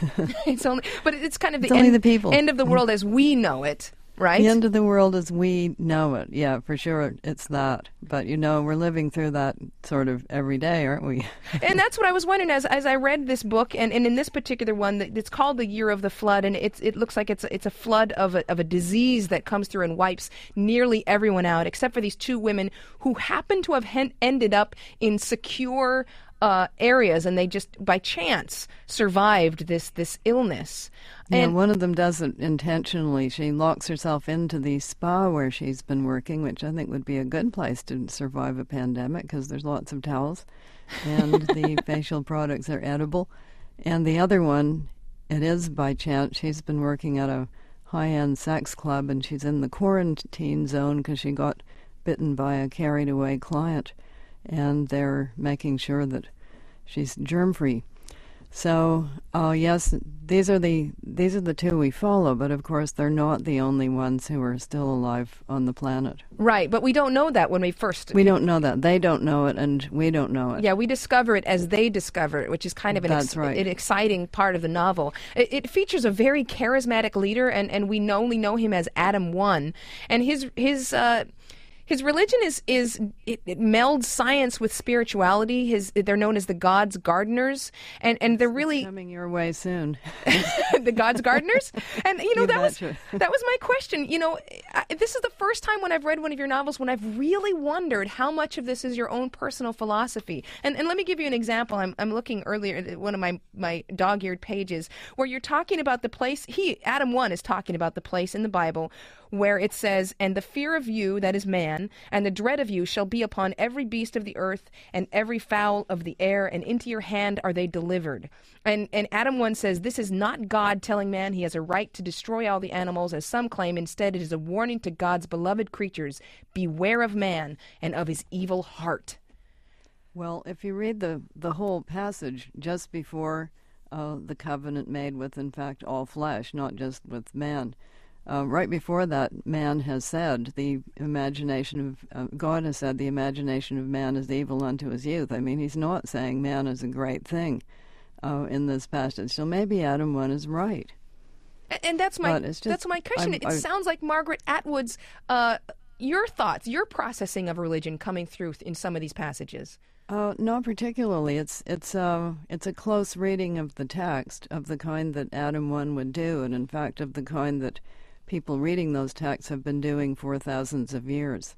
But it's kind of the end of the world as we know it. Right? The end of the world as we know it. Yeah, for sure, it's that. But, we're living through that sort of every day, aren't we? And that's what I was wondering as I read this book, and in this particular one, it's called The Year of the Flood, and it looks like it's a flood of a disease that comes through and wipes nearly everyone out, except for these 2 women who happen to have ended up in secure areas, and they just, by chance, survived this illness. And one of them does it intentionally. She locks herself into the spa where she's been working, which I think would be a good place to survive a pandemic because there's lots of towels, and the facial products are edible. And the other one, it is by chance. She's been working at a high-end sex club, and she's in the quarantine zone because she got bitten by a carried-away client, and they're making sure that she's germ-free. So, yes, these are the 2 we follow, but of course they're not the only ones who are still alive on the planet. Right, but we don't know that when we first... We don't know that. They don't know it, and we don't know it. Yeah, we discover it as they discover it, which is kind of an exciting part of the novel. It features a very charismatic leader, and we only know him as Adam One, and his religion it melds science with spirituality. They're known as the God's Gardeners, and they're really coming your way soon. The God's Gardeners, and that was my question. This is the first time when I've read one of your novels when I've really wondered how much of this is your own personal philosophy. And let me give you an example. I'm looking earlier at one of my dog-eared pages where you're talking about the place. Adam One is talking about the place in the Bible where it says, "And the fear of you, that is man, and the dread of you shall be upon every beast of the earth and every fowl of the air, and into your hand are they delivered." And Adam 1 says, this is not God telling man he has a right to destroy all the animals, as some claim. Instead, it is a warning to God's beloved creatures, beware of man and of his evil heart. Well, if you read the whole passage just before the covenant made with, in fact, all flesh, not just with man, right before that, man has said, God has said, the imagination of man is evil unto his youth. I mean, he's not saying man is a great thing in this passage. So maybe Adam 1 is right. And that's my question. It sounds like Margaret Atwood's your thoughts, your processing of religion coming through in some of these passages. Not particularly. It's a close reading of the text, of the kind that Adam 1 would do, and in fact of the kind that people reading those texts have been doing for thousands of years.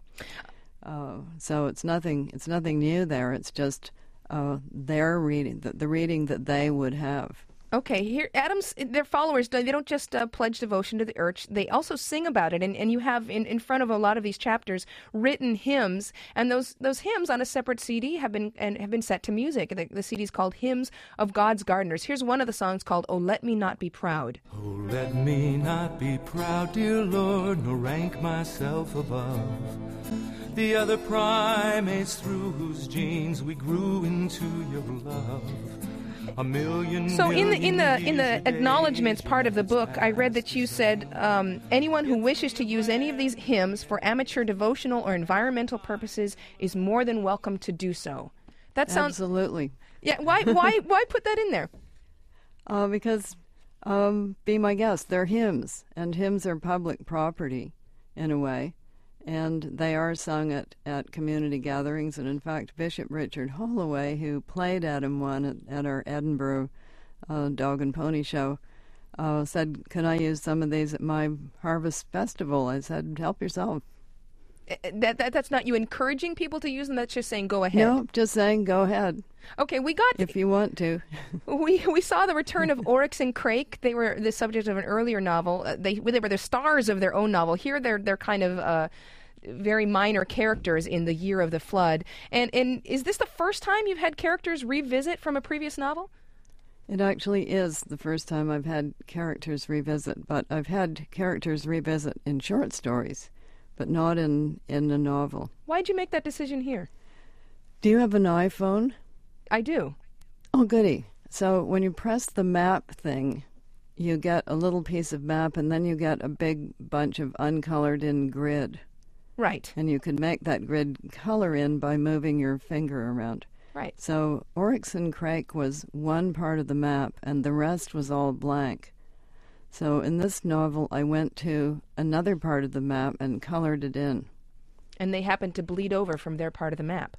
So it's nothing new there. It's just their reading, the reading that they would have. Okay, here, their followers, they don't just pledge devotion to the Urch, they also sing about it, and you have in front of a lot of these chapters written hymns, and those hymns on a separate CD have been set to music. The CD is called Hymns of God's Gardeners. Here's one of the songs called "Oh, Let Me Not Be Proud." Oh, let me not be proud, dear Lord, nor rank myself above the other primates through whose genes we grew into your love. So in the acknowledgments part of the book, I read that you said anyone who wishes to use any of these hymns for amateur devotional or environmental purposes is more than welcome to do so. That sounds absolutely. Yeah. Why put that in there? Because be my guest. They're hymns, and hymns are public property in a way. And they are sung at community gatherings. And in fact, Bishop Richard Holloway, who played Adam 1 at our Edinburgh Dog and Pony show, said, "Can I use some of these at my harvest festival?" I said, "Help yourself." That's not you encouraging people to use them. That's just saying go ahead. No, just saying go ahead. Okay, we got if you want to. We saw the return of Oryx and Crake. They were the subject of an earlier novel. They were the stars of their own novel. Here they're kind of very minor characters in The Year of the Flood. And is this the first time you've had characters revisit from a previous novel? It actually is the first time I've had characters revisit, but I've had characters revisit in short stories, but not in a novel. Why'd you make that decision here? Do you have an iPhone? I do. Oh, goody. So when you press the map thing, you get a little piece of map, and then you get a big bunch of uncolored in grid. Right. And you can make that grid color in by moving your finger around. Right. So Oryx and Crake was one part of the map, and the rest was all blank. So in this novel, I went to another part of the map and colored it in. And they happened to bleed over from their part of the map.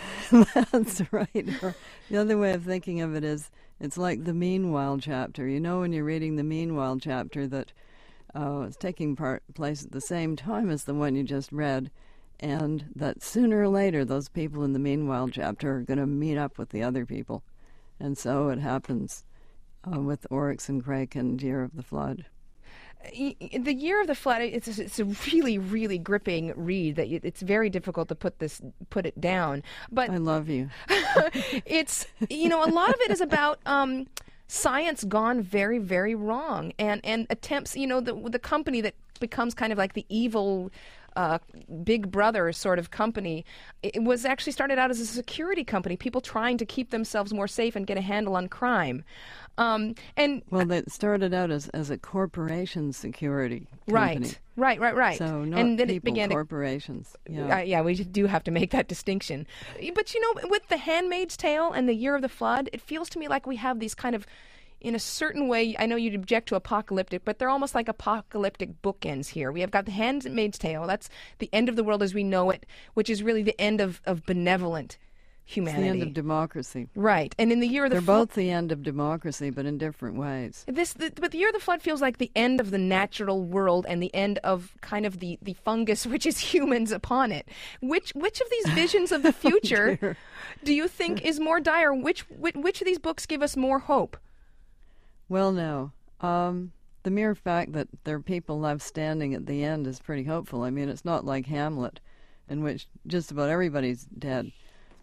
That's right. Or the other way of thinking of it is, it's like the Meanwhile chapter. You know when you're reading the Meanwhile chapter that it's taking place at the same time as the one you just read, and that sooner or later those people in the Meanwhile chapter are going to meet up with the other people. And so it happens with Oryx and Crake and Year of the Flood. The Year of the Flood, it's a really, really gripping read. That it's very difficult to put it down. But I love you. It's, a lot of it is about science gone very, very wrong, and attempts, the company that becomes kind of like the evil Big Brother sort of company. It was actually started out as a security company, people trying to keep themselves more safe and get a handle on crime. They started out as a corporation security company. Right. So not and then people, it began corporations. Yeah, we do have to make that distinction. But with The Handmaid's Tale and The Year of the Flood, it feels to me like we have these kind of, in a certain way, I know you'd object to apocalyptic, but they're almost like apocalyptic bookends here. We have got The Handmaid's Tale, that's the end of the world as we know it, which is really the end of benevolent humanity. It's the end of democracy. Right. And in The Year of the Flood... They're both the end of democracy, but in different ways. But The Year of the Flood feels like the end of the natural world and the end of kind of the fungus, which is humans, upon it. Which of these visions of the future do you think is more dire? Which of these books give us more hope? Well, no. The mere fact that there are people left standing at the end is pretty hopeful. I mean, it's not like Hamlet, in which just about everybody's dead.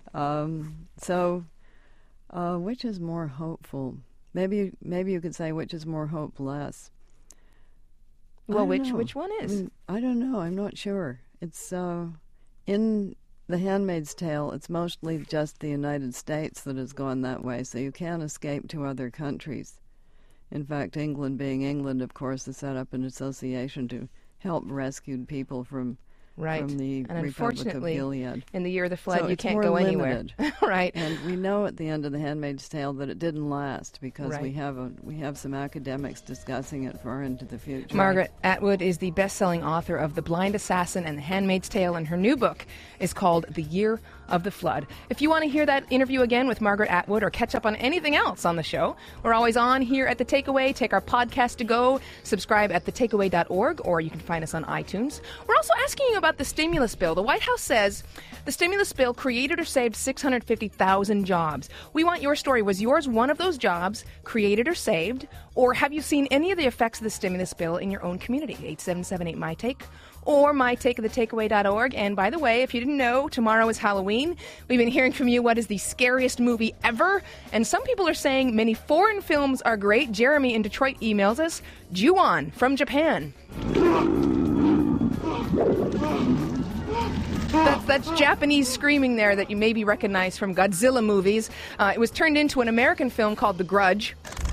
Which is more hopeful? Maybe you could say which is more hopeless. Well, which one is? I don't know. I'm not sure. It's in The Handmaid's Tale, it's mostly just the United States that has gone that way, so you can't escape to other countries. In fact, England, being England, of course, has set up an association to help rescued people from Right. from the and Republic of unfortunately, Gilead. in the year of the flood, So you it's can't more go limited. anywhere. Right. And we know at the end of The Handmaid's Tale that it didn't last because Right. we have some academics discussing it far into the future. Margaret Atwood is the best-selling author of The Blind Assassin and The Handmaid's Tale, and her new book is called The Year of the Flood. If you want to hear that interview again with Margaret Atwood or catch up on anything else on the show, we're always on here at The Takeaway. Take our podcast to go. Subscribe at thetakeaway.org, or you can find us on iTunes. We're also asking you about the stimulus bill. The White House says the stimulus bill created or saved 650,000 jobs. We want your story. Was yours one of those jobs created or saved? Or have you seen any of the effects of the stimulus bill in your own community? 877-8MyTake or mytake at thetakeaway.org. And by the way, if you didn't know, tomorrow is Halloween. We've been hearing from you what is the scariest movie ever. And some people are saying many foreign films are great. Jeremy in Detroit emails us. Ju-on from Japan. That's Japanese screaming there that you maybe recognize from Godzilla movies. It was turned into an American film called The Grudge.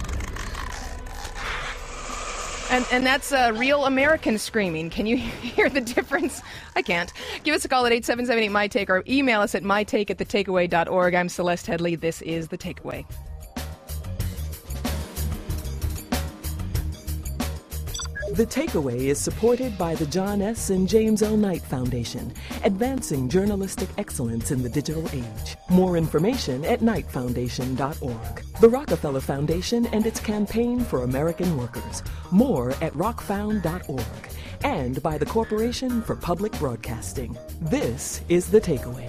And that's real American screaming. Can you hear the difference? I can't. Give us a call at 877-8MyTake or email us at mytake@thetakeaway.org. I'm Celeste Headley. This is The Takeaway. The Takeaway is supported by the John S. and James L. Knight Foundation, advancing journalistic excellence in the digital age. More information at knightfoundation.org. The Rockefeller Foundation and its campaign for American workers. More at rockfound.org. And by the Corporation for Public Broadcasting. This is The Takeaway.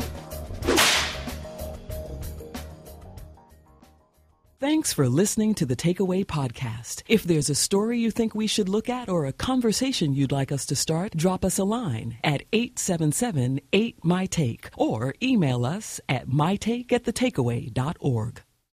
Thanks for listening to the Takeaway Podcast. If there's a story you think we should look at or a conversation you'd like us to start, drop us a line at 877-8MyTake or email us at mytake@thetakeaway.org.